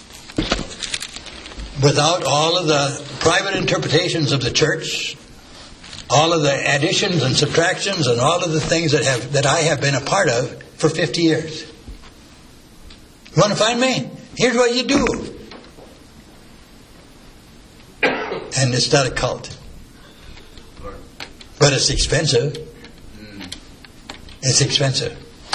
Without all of the private interpretations of the church, all of the additions and subtractions and all of the things that I have been a part of for 50 years. You want to find me? Here's what you do. And it's not a cult. But it's expensive. It's expensive.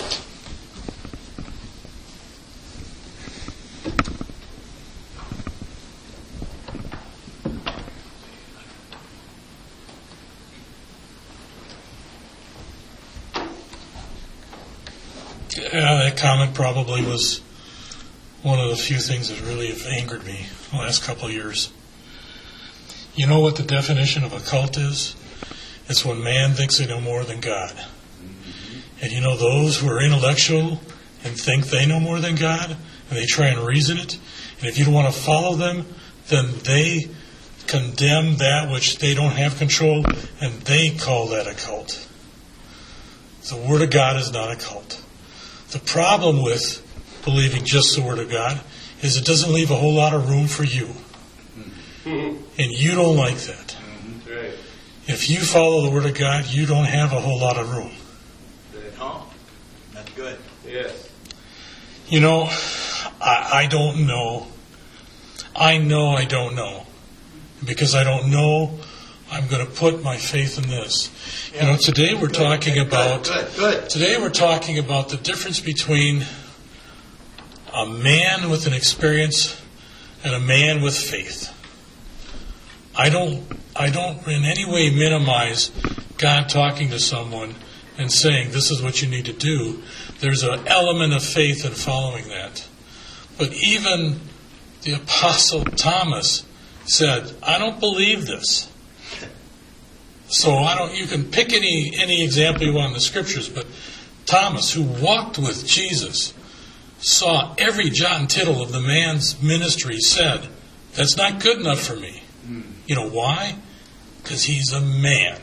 Yeah, that comment probably was one of the few things that really have angered me the last couple of years. You know what the definition of a cult is? It's when man thinks they know more than God. And you know those who are intellectual and think they know more than God, and they try and reason it, and if you don't want to follow them, then they condemn that which they don't have control, and they call that a cult. The Word of God is not a cult. The problem with believing just the Word of God is it doesn't leave a whole lot of room for you. And you don't like that. If you follow the Word of God, you don't have a whole lot of room. Oh, that's good. Yes. You know, I don't know. I know I don't know. Because I don't know, I'm going to put my faith in this. You know, today we're talking about today we're talking about the difference between a man with an experience and a man with faith. I don't in any way minimize God talking to someone and saying, this is what you need to do. There's an element of faith in following that. But even the Apostle Thomas said, I don't believe this. So you can pick any example you want in the Scriptures, but Thomas, who walked with Jesus, saw every jot and tittle of the man's ministry, said, that's not good enough for me. You know why? Because he's a man.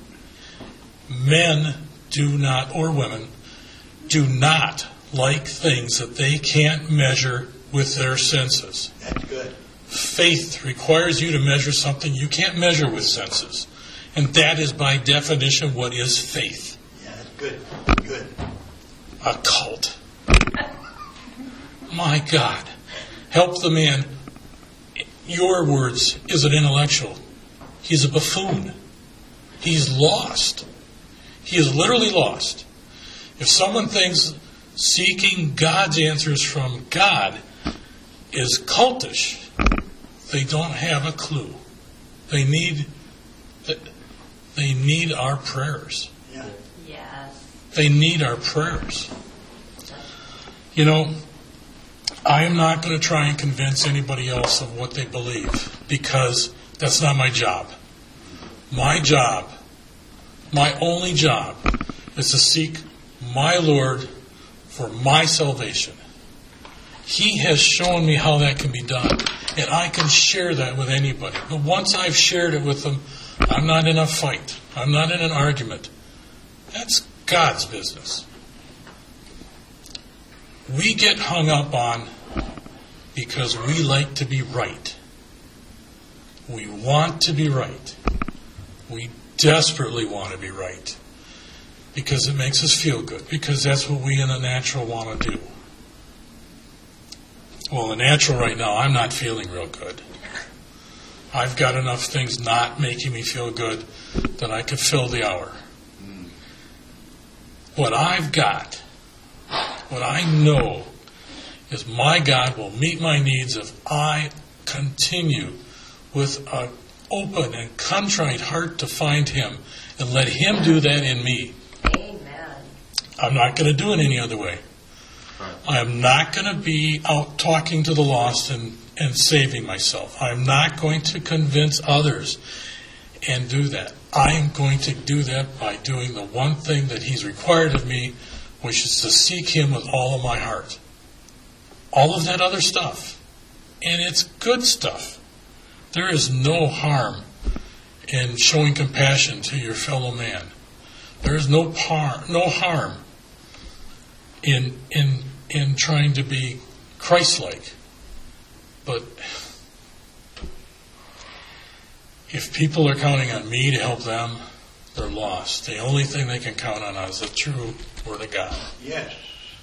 Men do not, or women, do not like things that they can't measure with their senses. That's good. Faith requires you to measure something you can't measure with senses. And that is by definition what is faith. Yeah, that's good. Good. A cult. My God. Help the man. Your words is an intellectual. He's a buffoon. He's lost. He is literally lost. If someone thinks seeking God's answers from God is cultish, they don't have a clue. They need our prayers. Yeah. Yes. They need our prayers. You know, I am not going to try and convince anybody else of what they believe, because that's not my job. My job, my only job, is to seek my Lord for my salvation. He has shown me how that can be done, and I can share that with anybody. But once I've shared it with them, I'm not in a fight. I'm not in an argument. That's God's business. We get hung up on because we like to be right. We want to be right. We desperately want to be right because it makes us feel good, because that's what we in the natural want to do. Well, the natural right now, I'm not feeling real good. I've got enough things not making me feel good that I could fill the hour. What I've got, what I know, is my God will meet my needs if I continue with an open and contrite heart to find Him and let Him do that in me. Amen. I'm not going to do it any other way. I am not going to be out talking to the lost and saving myself. I'm not going to convince others and do that. I am going to do that by doing the one thing that He's required of me, which is to seek Him with all of my heart. All of that other stuff. And it's good stuff. There is no harm in showing compassion to your fellow man. There is no harm in trying to be Christ-like. But if people are counting on me to help them, they're lost. The only thing they can count on is the true Word of God. Yes.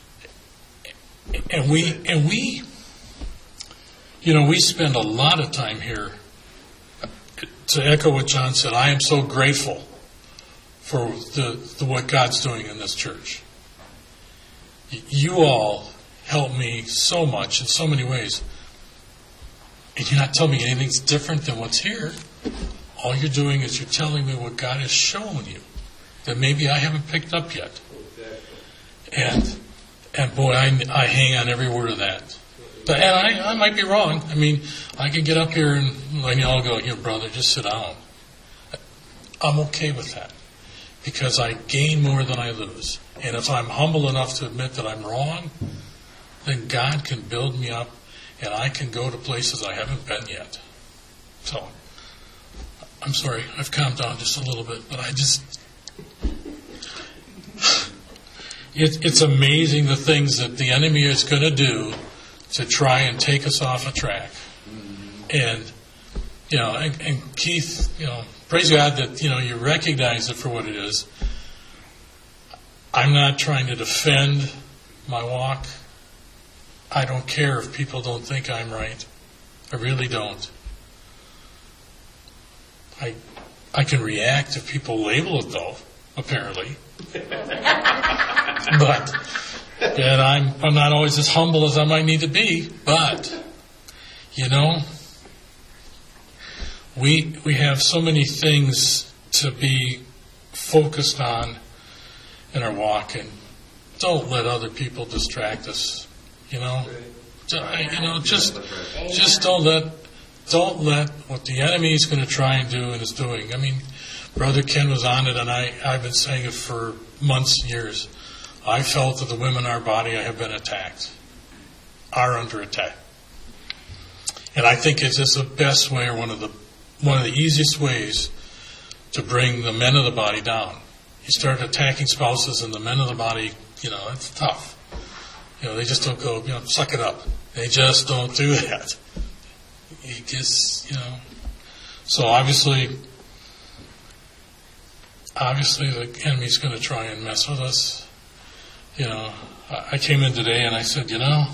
And we spend a lot of time here. To echo what John said, I am so grateful for the what God's doing in this church. You all help me so much in so many ways. And you're not telling me anything's different than what's here. All you're doing is you're telling me what God has shown you that maybe I haven't picked up yet. And boy, I hang on every word of that. And I might be wrong. I mean, I can get up here and y'all go, here, brother, just sit down. I'm okay with that because I gain more than I lose. And if I'm humble enough to admit that I'm wrong, then God can build me up and I can go to places I haven't been yet. So, I'm sorry, I've calmed down just a little bit, but it's amazing the things that the enemy is going to do to try and take us off a track. And And Keith, praise God that, you recognize it for what it is. I'm not trying to defend my walk. I don't care if people don't think I'm right. I really don't. I can react if people label it, though, apparently. But, and I'm not always as humble as I might need to be, but, we have so many things to be focused on in our walk, and don't let other people distract us. Just don't let what the enemy is going to try and do and is doing. I mean, Brother Ken was on it, and I've been saying it for months and years. I felt that the women in our body have been attacked, are under attack, and I think it's just the best way, or one of the easiest ways to bring the men of the body down. You start attacking spouses and the men of the body, it's tough. They just don't go, suck it up. They just don't do that. You just, So obviously the enemy's going to try and mess with us. I came in today and I said,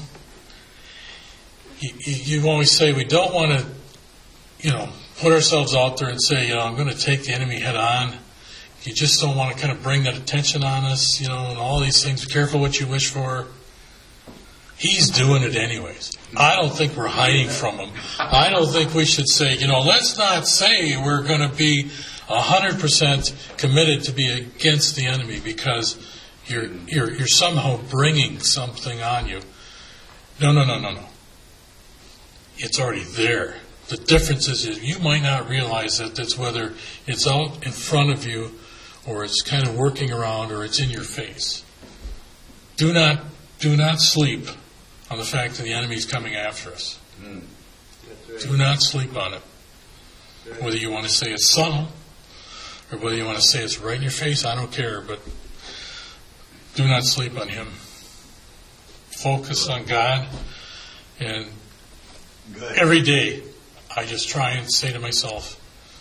you always say we don't want to, put ourselves out there and say, I'm going to take the enemy head on. You just don't want to kind of bring that attention on us, and all these things. Be careful what you wish for. He's doing it anyways. I don't think we're hiding from him. I don't think we should say, let's not say we're going to be 100% committed to be against the enemy because you're somehow bringing something on you. No. It's already there. The difference is you might not realize that that's whether it's out in front of you or it's kind of working around or it's in your face. Do not sleep on the fact that the enemy is coming after us. Right. Do not sleep on it. Whether you want to say it's subtle or whether you want to say it's right in your face, I don't care, but do not sleep on him. Focus on God, and every day I just try and say to myself,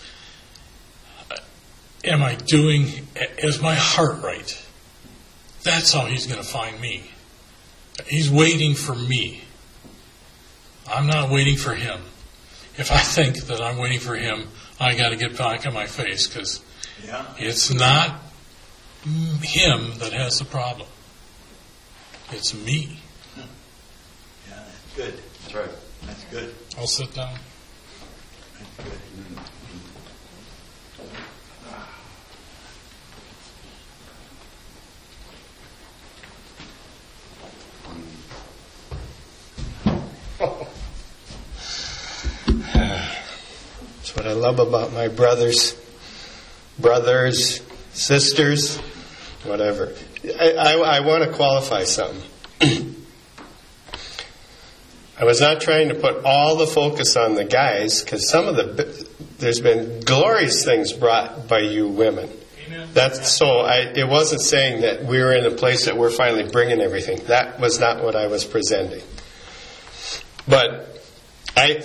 is my heart right? That's how he's going to find me. He's waiting for me. I'm not waiting for him. If I think that I'm waiting for him, I got to get back on my face because it's not him that has the problem. It's me. Yeah, that's good. That's right. That's good. I'll sit down. That's good. That's what I love about my brothers, sisters, whatever. I want to qualify something. I was not trying to put all the focus on the guys, because there's been glorious things brought by you women. It wasn't saying that we were in a place that we're finally bringing everything. That was not what I was presenting. But I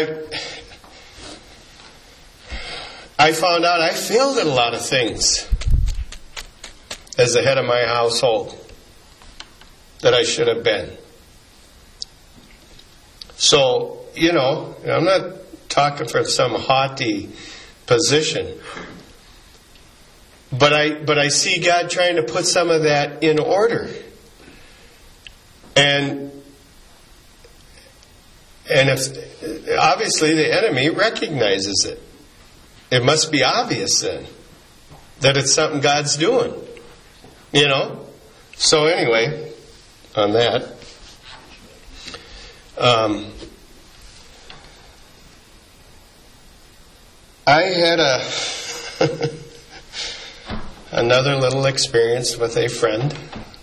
found out I failed at a lot of things as the head of my household that I should have been. So, I'm not talking from some haughty position. But I see God trying to put some of that in order. And if obviously the enemy recognizes it. It must be obvious then that it's something God's doing. So anyway, on that. I had another little experience with a friend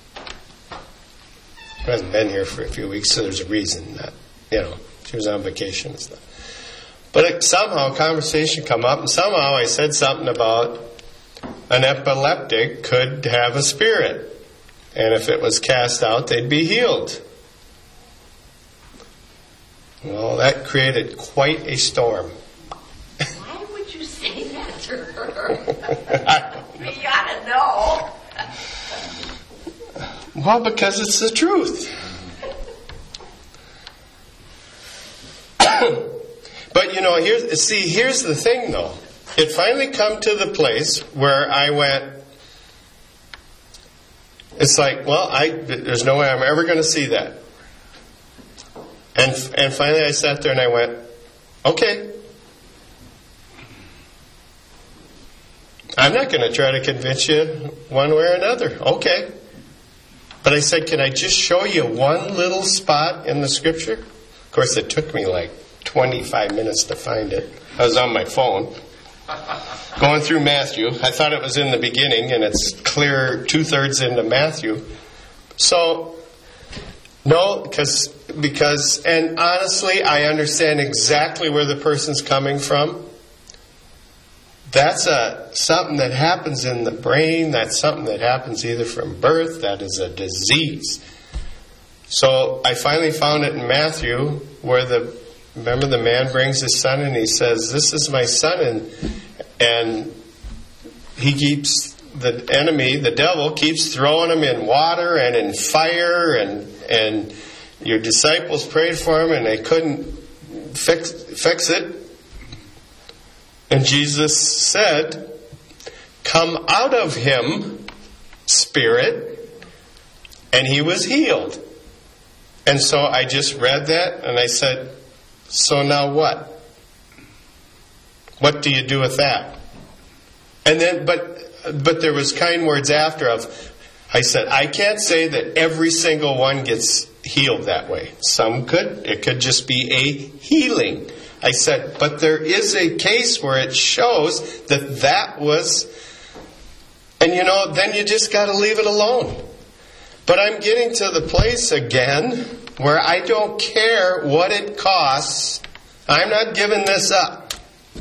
who hasn't been here for a few weeks, so there's a reason that, she was on vacation and stuff. But somehow a conversation come up, and somehow I said something about an epileptic could have a spirit. And if it was cast out, they'd be healed. Well, that created quite a storm. You ought to know. Well, because it's the truth. But here's the thing though. It finally come to the place where I went, it's like, well, there's no way I'm ever going to see that. And finally I sat there and I went, okay. I'm not going to try to convince you one way or another. Okay. But I said, can I just show you one little spot in the scripture? Of course, it took me like 25 minutes to find it. I was on my phone, going through Matthew. I thought it was in the beginning, and it's clear 2/3 into Matthew. So, no, because, and honestly, I understand exactly where the person's coming from. That's something that happens in the brain. That's something that happens either from birth. That is a disease. So I finally found it in Matthew where remember the man brings his son and he says, "This is my son," and he keeps, the enemy, the devil, keeps throwing him in water and in fire, and your disciples prayed for him and they couldn't fix it. And Jesus said, "Come out of him, spirit," and he was healed. And so I just read that and I said, so now what? What do you do with that? And then, but there was kind words after I said, I can't say that every single one gets healed that way. Some could. It could just be a healing. I said, but there is a case where it shows that was, and then you just got to leave it alone. But I'm getting to the place again where I don't care what it costs. I'm not giving this up.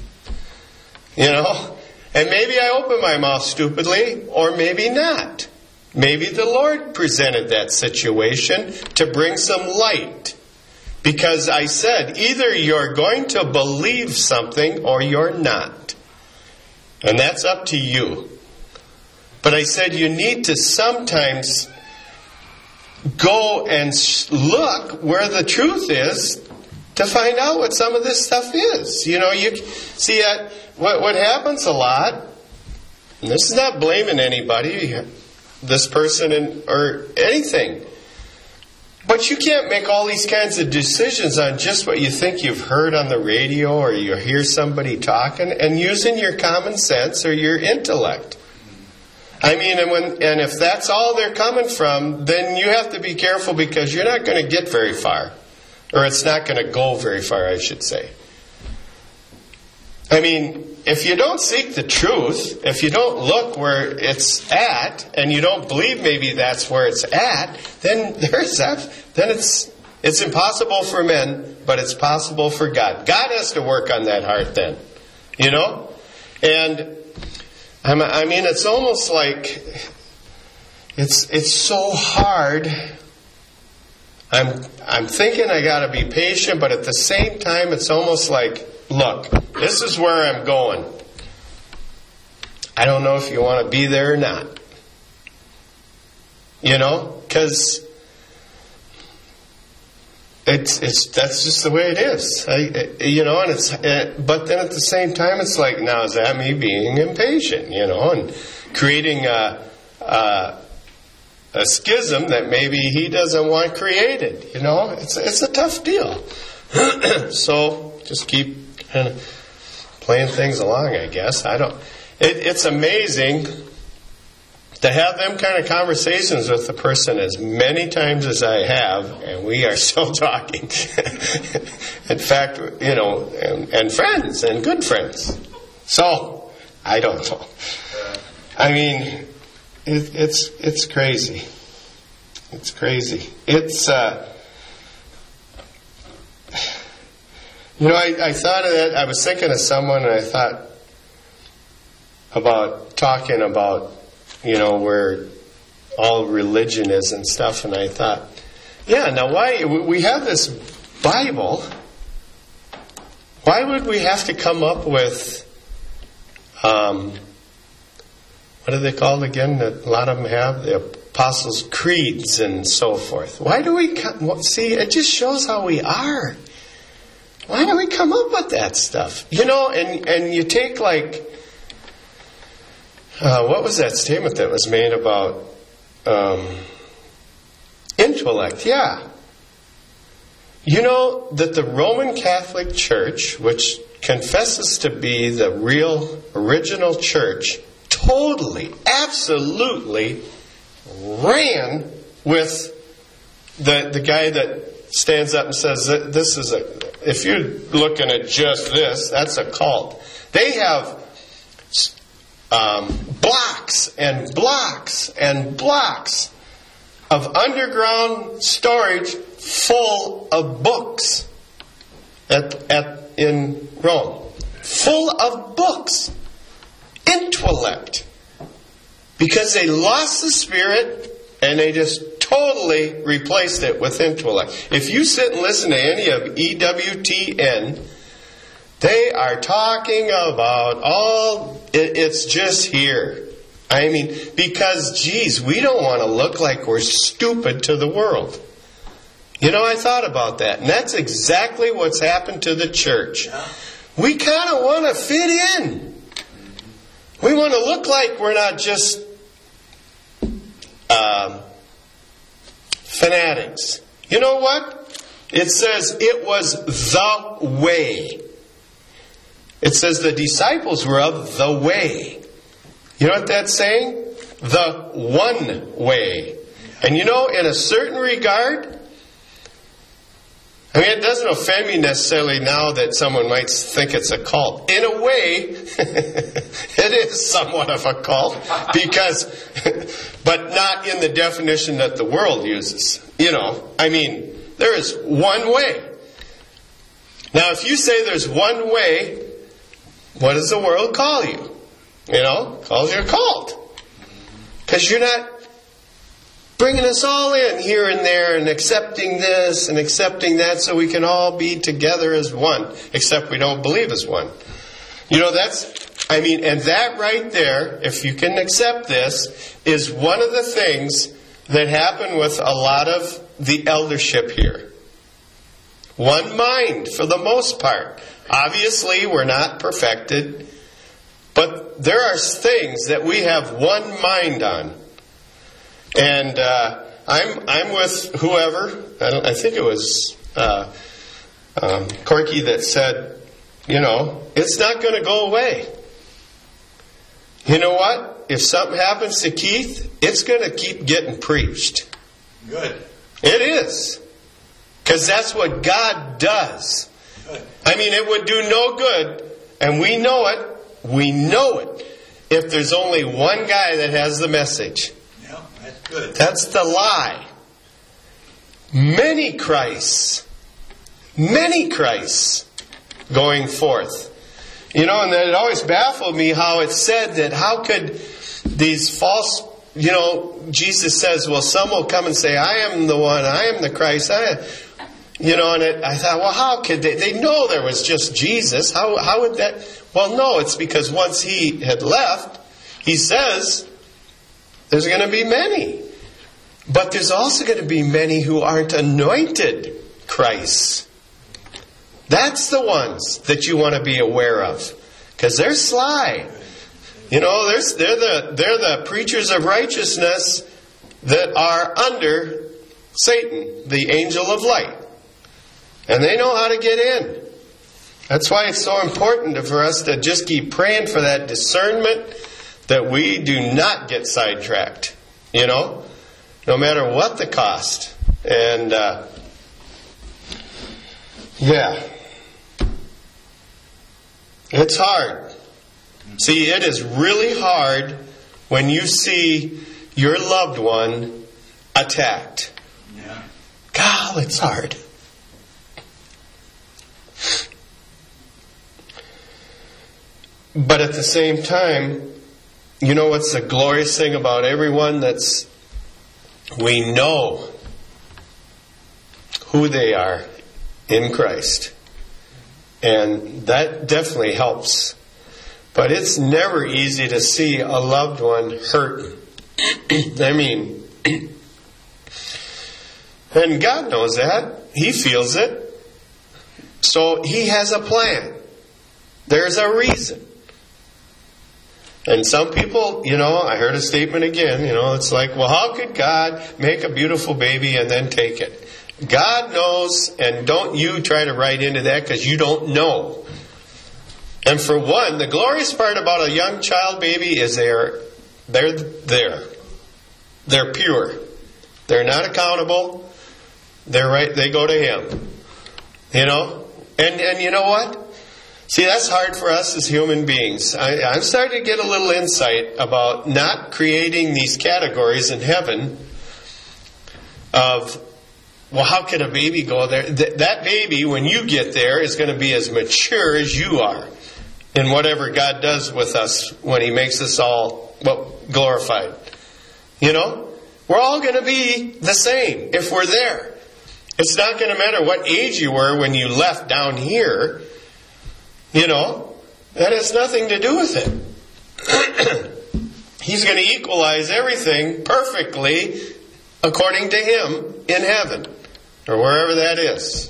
And maybe I open my mouth stupidly, or maybe not. Maybe the Lord presented that situation to bring some light. Because I said, either you're going to believe something or you're not. And that's up to you. But I said you need to sometimes go and look where the truth is to find out what some of this stuff is. You see what happens a lot, and this is not blaming anybody, this person or anything. But you can't make all these kinds of decisions on just what you think you've heard on the radio or you hear somebody talking and using your common sense or your intellect. I mean, and if that's all they're coming from, then you have to be careful because you're not going to get very far. Or it's not going to go very far, I should say. I mean, if you don't seek the truth, if you don't look where it's at, and you don't believe maybe that's where it's at, then it's impossible for men, but it's possible for God. God has to work on that heart then. And I mean, it's almost like it's so hard. I'm thinking I got to be patient, but at the same time, it's almost like, look, this is where I'm going. I don't know if you want to be there or not. Because that's just the way it is. But then at the same time, it's like, now is that me being impatient? And creating a schism that maybe he doesn't want created. It's a tough deal. So just keep kind of playing things along, I guess. It's amazing to have them kind of conversations with the person as many times as I have, and we are still talking. In fact, and friends, and good friends. So, I don't know. I mean, it's crazy. It's crazy. It's, I thought of that. I was thinking of someone, and I thought about talking about, where all religion is and stuff, and I thought, now why, we have this Bible, why would we have to come up with what are they called again? That a lot of them have the Apostles' Creeds and so forth. Why do we see? It just shows how we are. Why do we come up with that stuff? And you take like, what was that statement that was made about intellect? Yeah. You know that the Roman Catholic Church, which confesses to be the real original church, totally, absolutely ran with the guy that stands up and says that this is if you're looking at just this, that's a cult. They have blocks and blocks and blocks of underground storage full of books in Rome. Full of books. Intellect. Because they lost the Spirit and they just totally replaced it with intellect. If you sit and listen to any of EWTN, they are talking about it's just here. I mean, because, geez, we don't want to look like we're stupid to the world. I thought about that. And that's exactly what's happened to the church. We kind of want to fit in. We want to look like we're not just fanatics. You know what? It says it was the way. It says the disciples were of the way. You know what that's saying? The one way. And in a certain regard, it doesn't offend me necessarily now that someone might think it's a cult. In a way, it is somewhat of a cult, but not in the definition that the world uses. There is one way. Now, if you say there's one way, what does the world call you? Calls you a cult. Because you're not bringing us all in here and there and accepting this and accepting that so we can all be together as one, except we don't believe as one. And that right there, if you can accept this, is one of the things that happen with a lot of the eldership here. One mind, for the most part. Obviously, we're not perfected, but there are things that we have one mind on. And I'm with whoever. I think it was Corky that said, it's not going to go away. You know what? If something happens to Keith, it's going to keep getting preached. Good. It is. Because that's what God does. Good. It would do no good, and we know it. We know it. If there's only one guy that has the message. Yeah, that's good. That's the lie. Many Christs going forth. And it always baffled me how it said that how could these false, Jesus says, well, some will come and say, I am the one, I am the Christ, I thought, well, how could they? They know there was just Jesus. How would that? Well, no, it's because once he had left, he says, there's going to be many. But there's also going to be many who aren't anointed Christs. That's the ones that you want to be aware of. Because they're sly. They're the preachers of righteousness that are under Satan, the angel of light. And they know how to get in. That's why it's so important for us to just keep praying for that discernment that we do not get sidetracked. No matter what the cost. And, it's hard. See, it is really hard when you see your loved one attacked. Yeah. God, it's hard. But at the same time, what's the glorious thing about everyone we know who they are in Christ. And that definitely helps. But it's never easy to see a loved one hurting. I mean, and God knows that. He feels it. So He has a plan. There's a reason. And some people, I heard a statement again, it's like, well, how could God make a beautiful baby and then take it? God knows, and don't you try to write into that because you don't know. And for one, the glorious part about a young child baby is they're there. They're pure. They're not accountable. They're right. They go to Him. And you know what? See, that's hard for us as human beings. I'm starting to get a little insight about not creating these categories in heaven of, well, how can a baby go there? That baby, when you get there, is going to be as mature as you are in whatever God does with us when He makes us all glorified. We're all going to be the same if we're there. It's not going to matter what age you were when you left down here. That has nothing to do with it. He's going to equalize everything perfectly according to Him in heaven or wherever that is.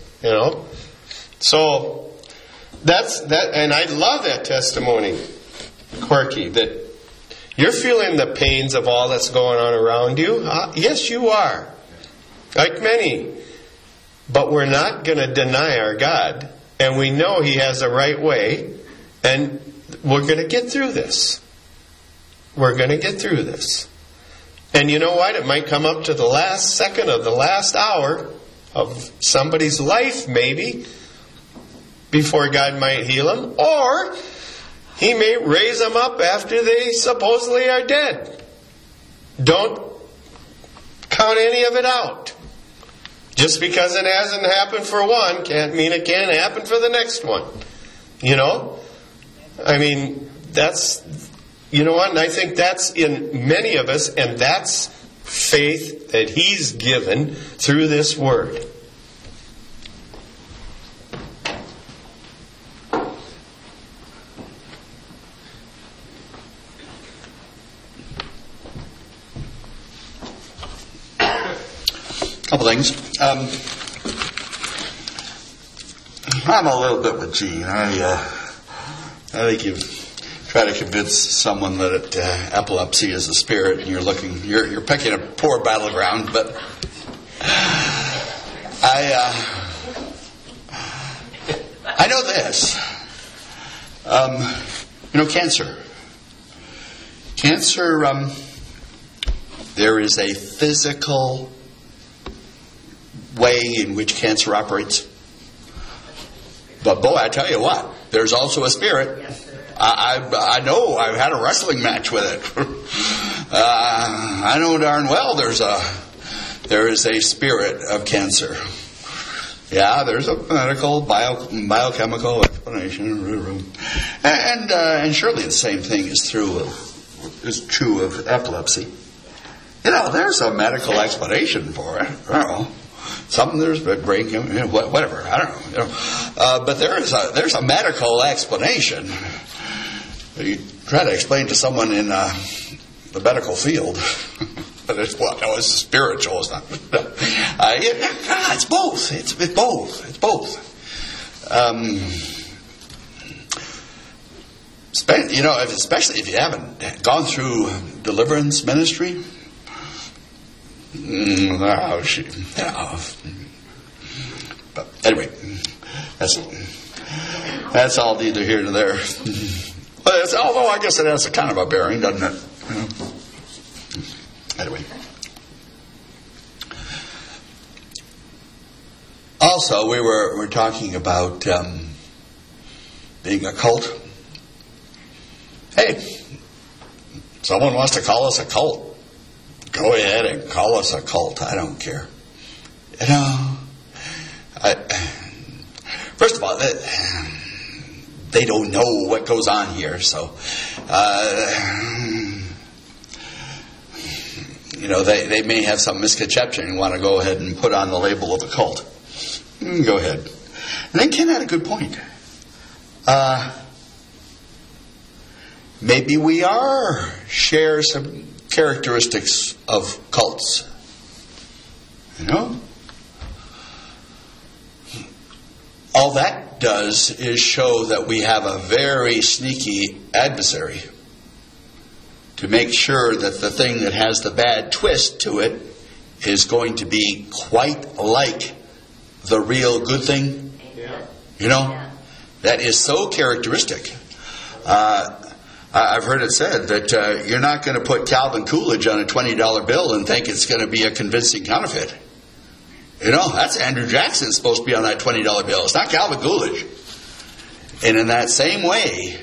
So that's that, and I love that testimony, Corky, that you're feeling the pains of all that's going on around you. Yes, you are, like many. But we're not going to deny our God. And we know He has a right way. And we're going to get through this. We're going to get through this. And you know what? It might come up to the last second of the last hour of somebody's life, maybe, before God might heal them. Or He may raise them up after they supposedly are dead. Don't count any of it out. Just because it hasn't happened for one can't mean it can't happen for the next one. I mean, that's, what? And I think that's in many of us, and that's faith that He's given through this Word. Couple things. I'm a little bit with Gene. I think you've tried to convince someone that epilepsy is a spirit, and you're picking a poor battleground. But I know this. Cancer. Cancer. There is a physical way in which cancer operates. But boy, I tell you what, there's also a spirit. I know, I've had a wrestling match with it. I know darn well there is a spirit of cancer. Yeah, there's a medical, biochemical explanation. And surely the same thing is true of epilepsy. There's a medical explanation for it. Something there's brain, whatever. I don't know. But there's a medical explanation. You try to explain to someone in the medical field, but it's what? No, it's spiritual. It's not. It's both. It's both. It's both. Especially if you haven't gone through deliverance ministry. But anyway, that's all neither here nor there. Although I guess it has a kind of a bearing, doesn't it? Anyway. Also, we're talking about being a cult. Hey, someone wants to call us a cult. Go ahead and call us a cult. I don't care. First of all, they don't know what goes on here, so they may have some misconception and want to go ahead and put on the label of a cult. Go ahead. And then Ken had a good point. maybe we share some characteristics of cults. All that does is show that we have a very sneaky adversary to make sure that the thing that has the bad twist to it is going to be quite like the real good thing. That is so characteristic. I've heard it said that you're not going to put Calvin Coolidge on a $20 bill and think it's going to be a convincing counterfeit. That's Andrew Jackson supposed to be on that $20 bill. It's not Calvin Coolidge. And in that same way,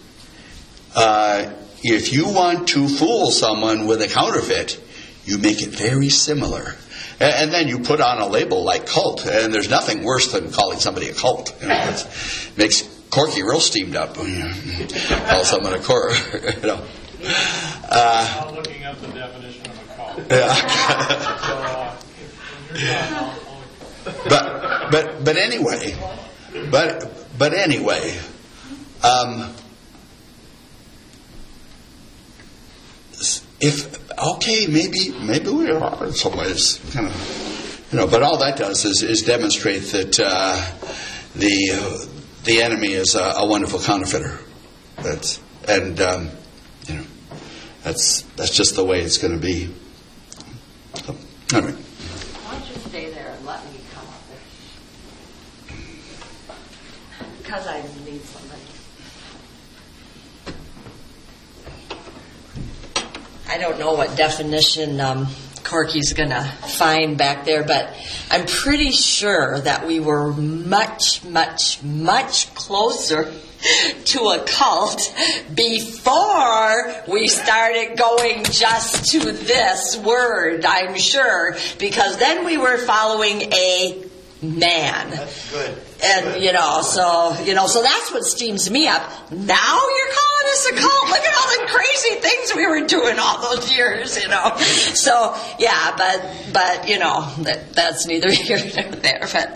if you want to fool someone with a counterfeit, you make it very similar. And then you put on a label like cult. And there's nothing worse than calling somebody a cult. It makes Corky real steamed up. Call someone a cult. I'm looking up the definition of a cult. But anyway, maybe we are in some ways, but all that does is demonstrate that the enemy is a wonderful counterfeiter. That's just the way it's going to be. So, all right. Why don't you stay there and let me come up there? Because I need somebody. I don't know what definition Corky's going to find back there, but I'm pretty sure that we were much, much, much closer to a cult before we started going just to this word, I'm sure, because then we were following a man. That's good. And, so that's what steams me up. Now you're calling us a cult? Look at all the crazy things we were doing all those years, So, yeah, but that's neither here nor there. But,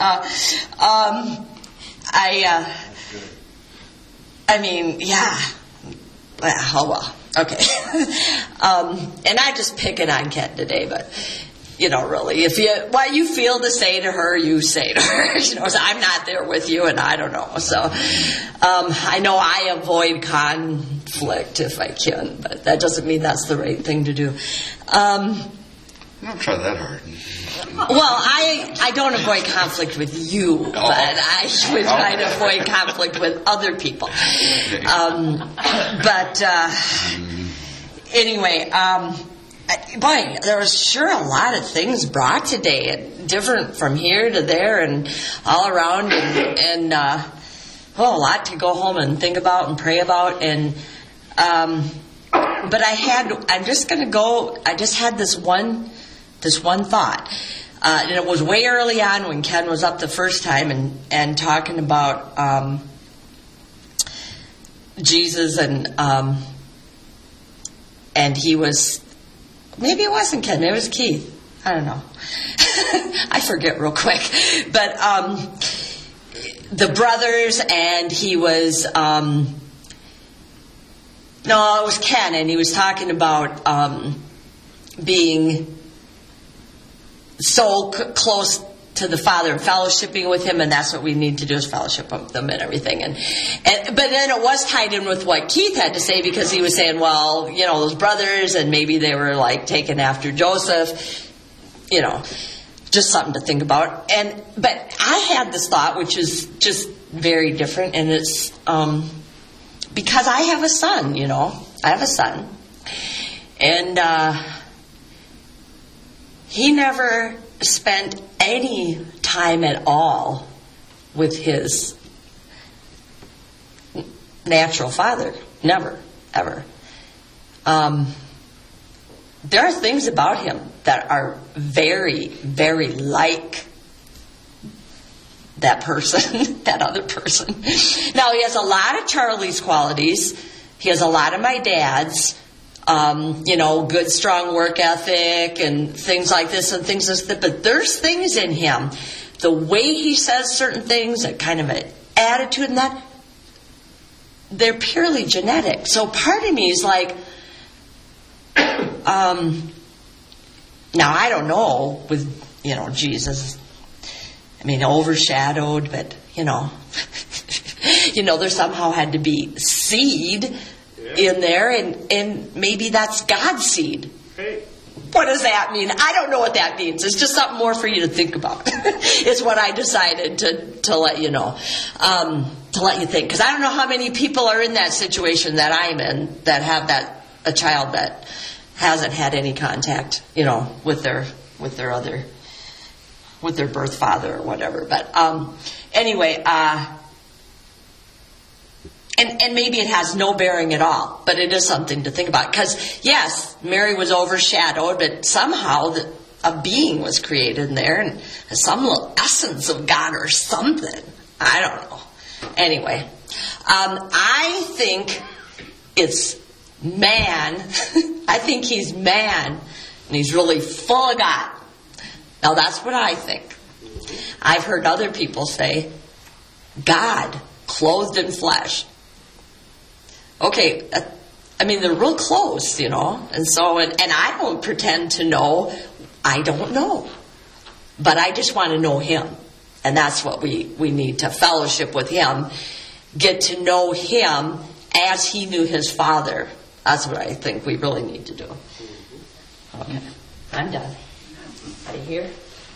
oh well. Okay. And I'm just picking on Ken today, but really, what you feel to say to her, you say to her. So I'm not there with you, and I don't know. So I know I avoid conflict if I can, but that doesn't mean that's the right thing to do. Don't try that hard. Well, I don't avoid conflict with you, but I would try to avoid conflict with other people. Anyway, boy, there was sure a lot of things brought today, different from here to there and all around, and a lot to go home and think about and pray about. And but I just had this one thought. And it was way early on when Ken was up the first time and talking about Jesus and he was, maybe it wasn't Ken, it was Keith. I don't know. I forget real quick. But the brothers, and he was, no, it was Ken, and he was talking about being so close to the Father and fellowshipping with Him, and that's what we need to do, is fellowship with them and everything. But then it was tied in with what Keith had to say, because he was saying, well, those brothers, and maybe they were like taken after Joseph, just something to think about. But I had this thought, which is just very different, and it's because I have a son, I have a son, and he never spent any time at all with his natural father. Never, ever. There are things about him that are very, very like that person, that other person. Now, he has a lot of Charlie's qualities. He has a lot of my dad's. Good, strong work ethic and things like this and things like that. But there's things in him, the way he says certain things, a kind of an attitude and that, they're purely genetic. So part of me is like, now I don't know with, Jesus, overshadowed, but, there somehow had to be seed in there, and maybe that's God's seed. Hey. What does that mean? I don't know what that means. It's just something more for you to think about. Is what I decided to let you know, to let you think. Because I don't know how many people are in that situation that I'm in that have a child that hasn't had any contact, with their birth father or whatever. But anyway. And maybe it has no bearing at all, but it is something to think about. Because, yes, Mary was overshadowed, but somehow a being was created in there, and some little essence of God or something. I don't know. Anyway, I think it's man. I think he's man, and he's really full of God. Now, that's what I think. I've heard other people say, God clothed in flesh. Okay, they're real close, and so, and I don't pretend to know. I don't know. But I just want to know him. And that's what we need to fellowship with him, get to know him as he knew his Father. That's what I think we really need to do. Okay, I'm done. Are you here?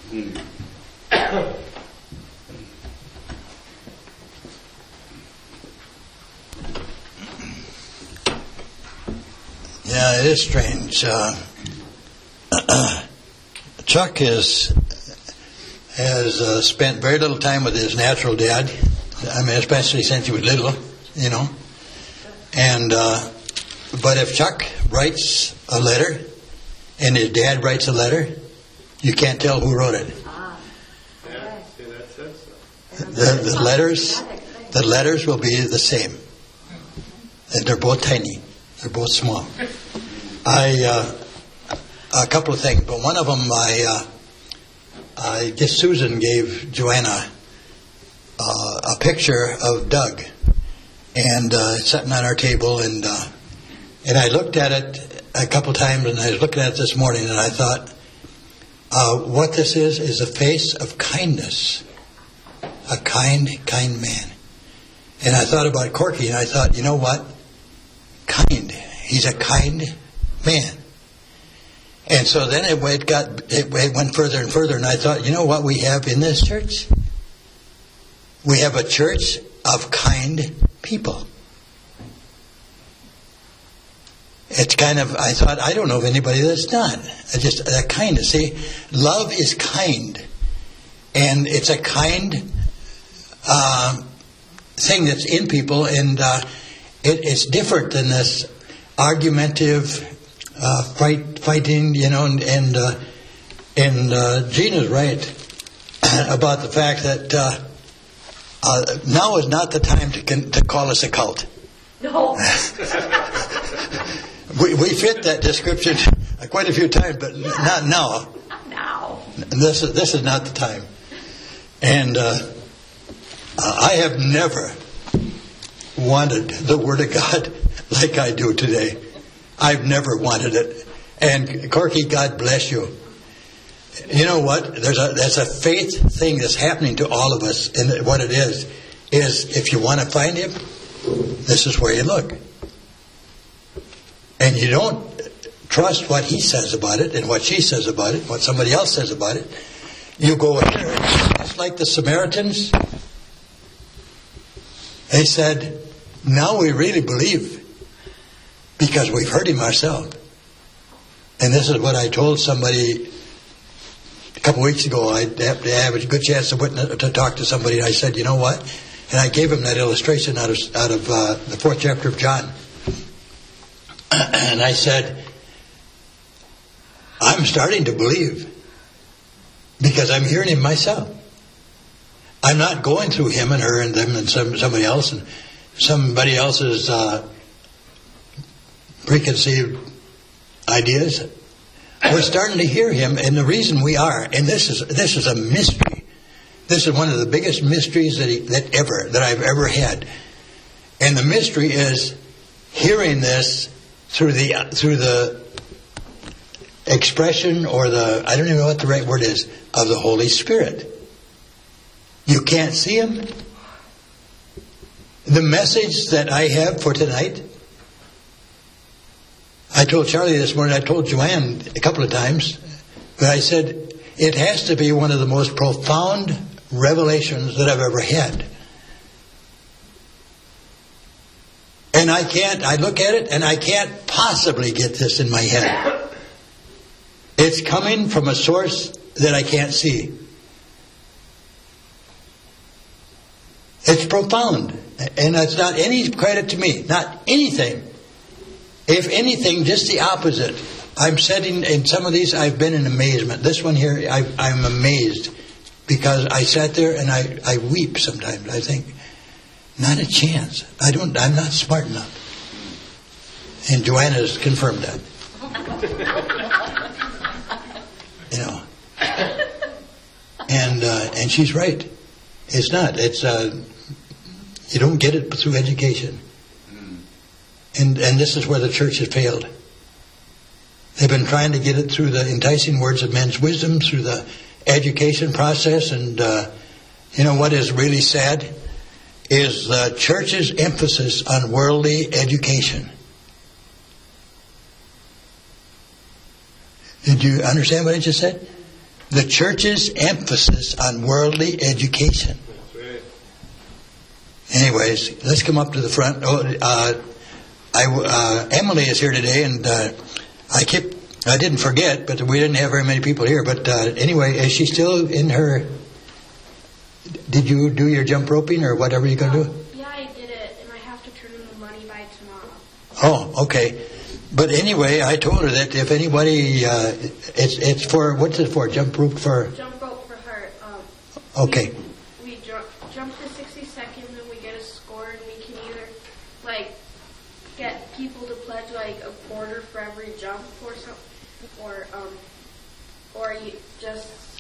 Yeah, it is strange. Chuck has spent very little time with his natural dad. Especially since he was little, And but if Chuck writes a letter and his dad writes a letter, you can't tell who wrote it. The letters will be the same. They're both tiny. They're both small. A couple of things, but one of them, I guess Susan gave Joanna a picture of Doug, and sitting on our table, and I looked at it a couple of times, and I was looking at it this morning, and I thought, what this is a face of kindness, a kind man. And I thought about Corky, and I thought, you know what? Kind. He's a kind man. And so then it went further and further, and I thought, you know what we have in this church? We have a church of kind people. It's kind of, I thought, I don't know of anybody that's not. Just that kind of, see, love is kind. And it's a kind thing that's in people, and it's different than this argumentative fighting, and Gina's right about the fact that now is not the time to call us a cult. No. we fit that description quite a few times, but not now. Not now. This is not the time. And I have never wanted the Word of God like I do today. I've never wanted it. And Corky, God bless you. You know what? There's a faith thing that's happening to all of us, and what it is if you want to find Him, this is where you look. And you don't trust what he says about it and what she says about it, what somebody else says about it. You go here. It's like the Samaritans. They said, now we really believe because we've heard him ourselves. And this is what I told somebody a couple of weeks ago. I have a good chance to talk to somebody. And I said, you know what? And I gave him that illustration out of the 4th chapter of John. And I said, I'm starting to believe because I'm hearing him myself. I'm not going through him and her and them and somebody else and somebody else's preconceived ideas. We're starting to hear him, and the reason we are, and this is a mystery. This is one of the biggest mysteries that I've ever had. And the mystery is hearing this through the expression, or I don't even know what the right word is, of the Holy Spirit. You can't see Him. The message that I have for tonight, I told Charlie this morning, I told Joanne a couple of times, but I said, it has to be one of the most profound revelations that I've ever had. And I look at it and I can't possibly get this in my head. It's coming from a source that I can't see. It's profound. And it's not any credit to me. Not anything. If anything, just the opposite. I'm sitting in some of these, I've been in amazement. This one here, I'm amazed. Because I sat there and I weep sometimes. I think, not a chance. I'm not smart enough. And Joanna has confirmed that. And she's right. It's not. It's you don't get it through education. And this is where the church has failed. They've been trying to get it through the enticing words of men's wisdom, through the education process, and what is really sad is the church's emphasis on worldly education. Did you understand what I just said? The church's emphasis on worldly education. Anyways, let's come up to the front. Emily is here today, and I didn't forget, but we didn't have very many people here. But anyway, is she still in her? Did you do your jump roping or whatever you're going to do? Yeah, I did it, and I have to turn in the money by tomorrow. Oh, okay. But anyway, I told her that if anybody, it's for, what's it for? Jump rope for? Jump rope for heart. Okay. We jump to 60 seconds, and we get a score, and we can either get people to pledge a quarter for every jump or something, or you just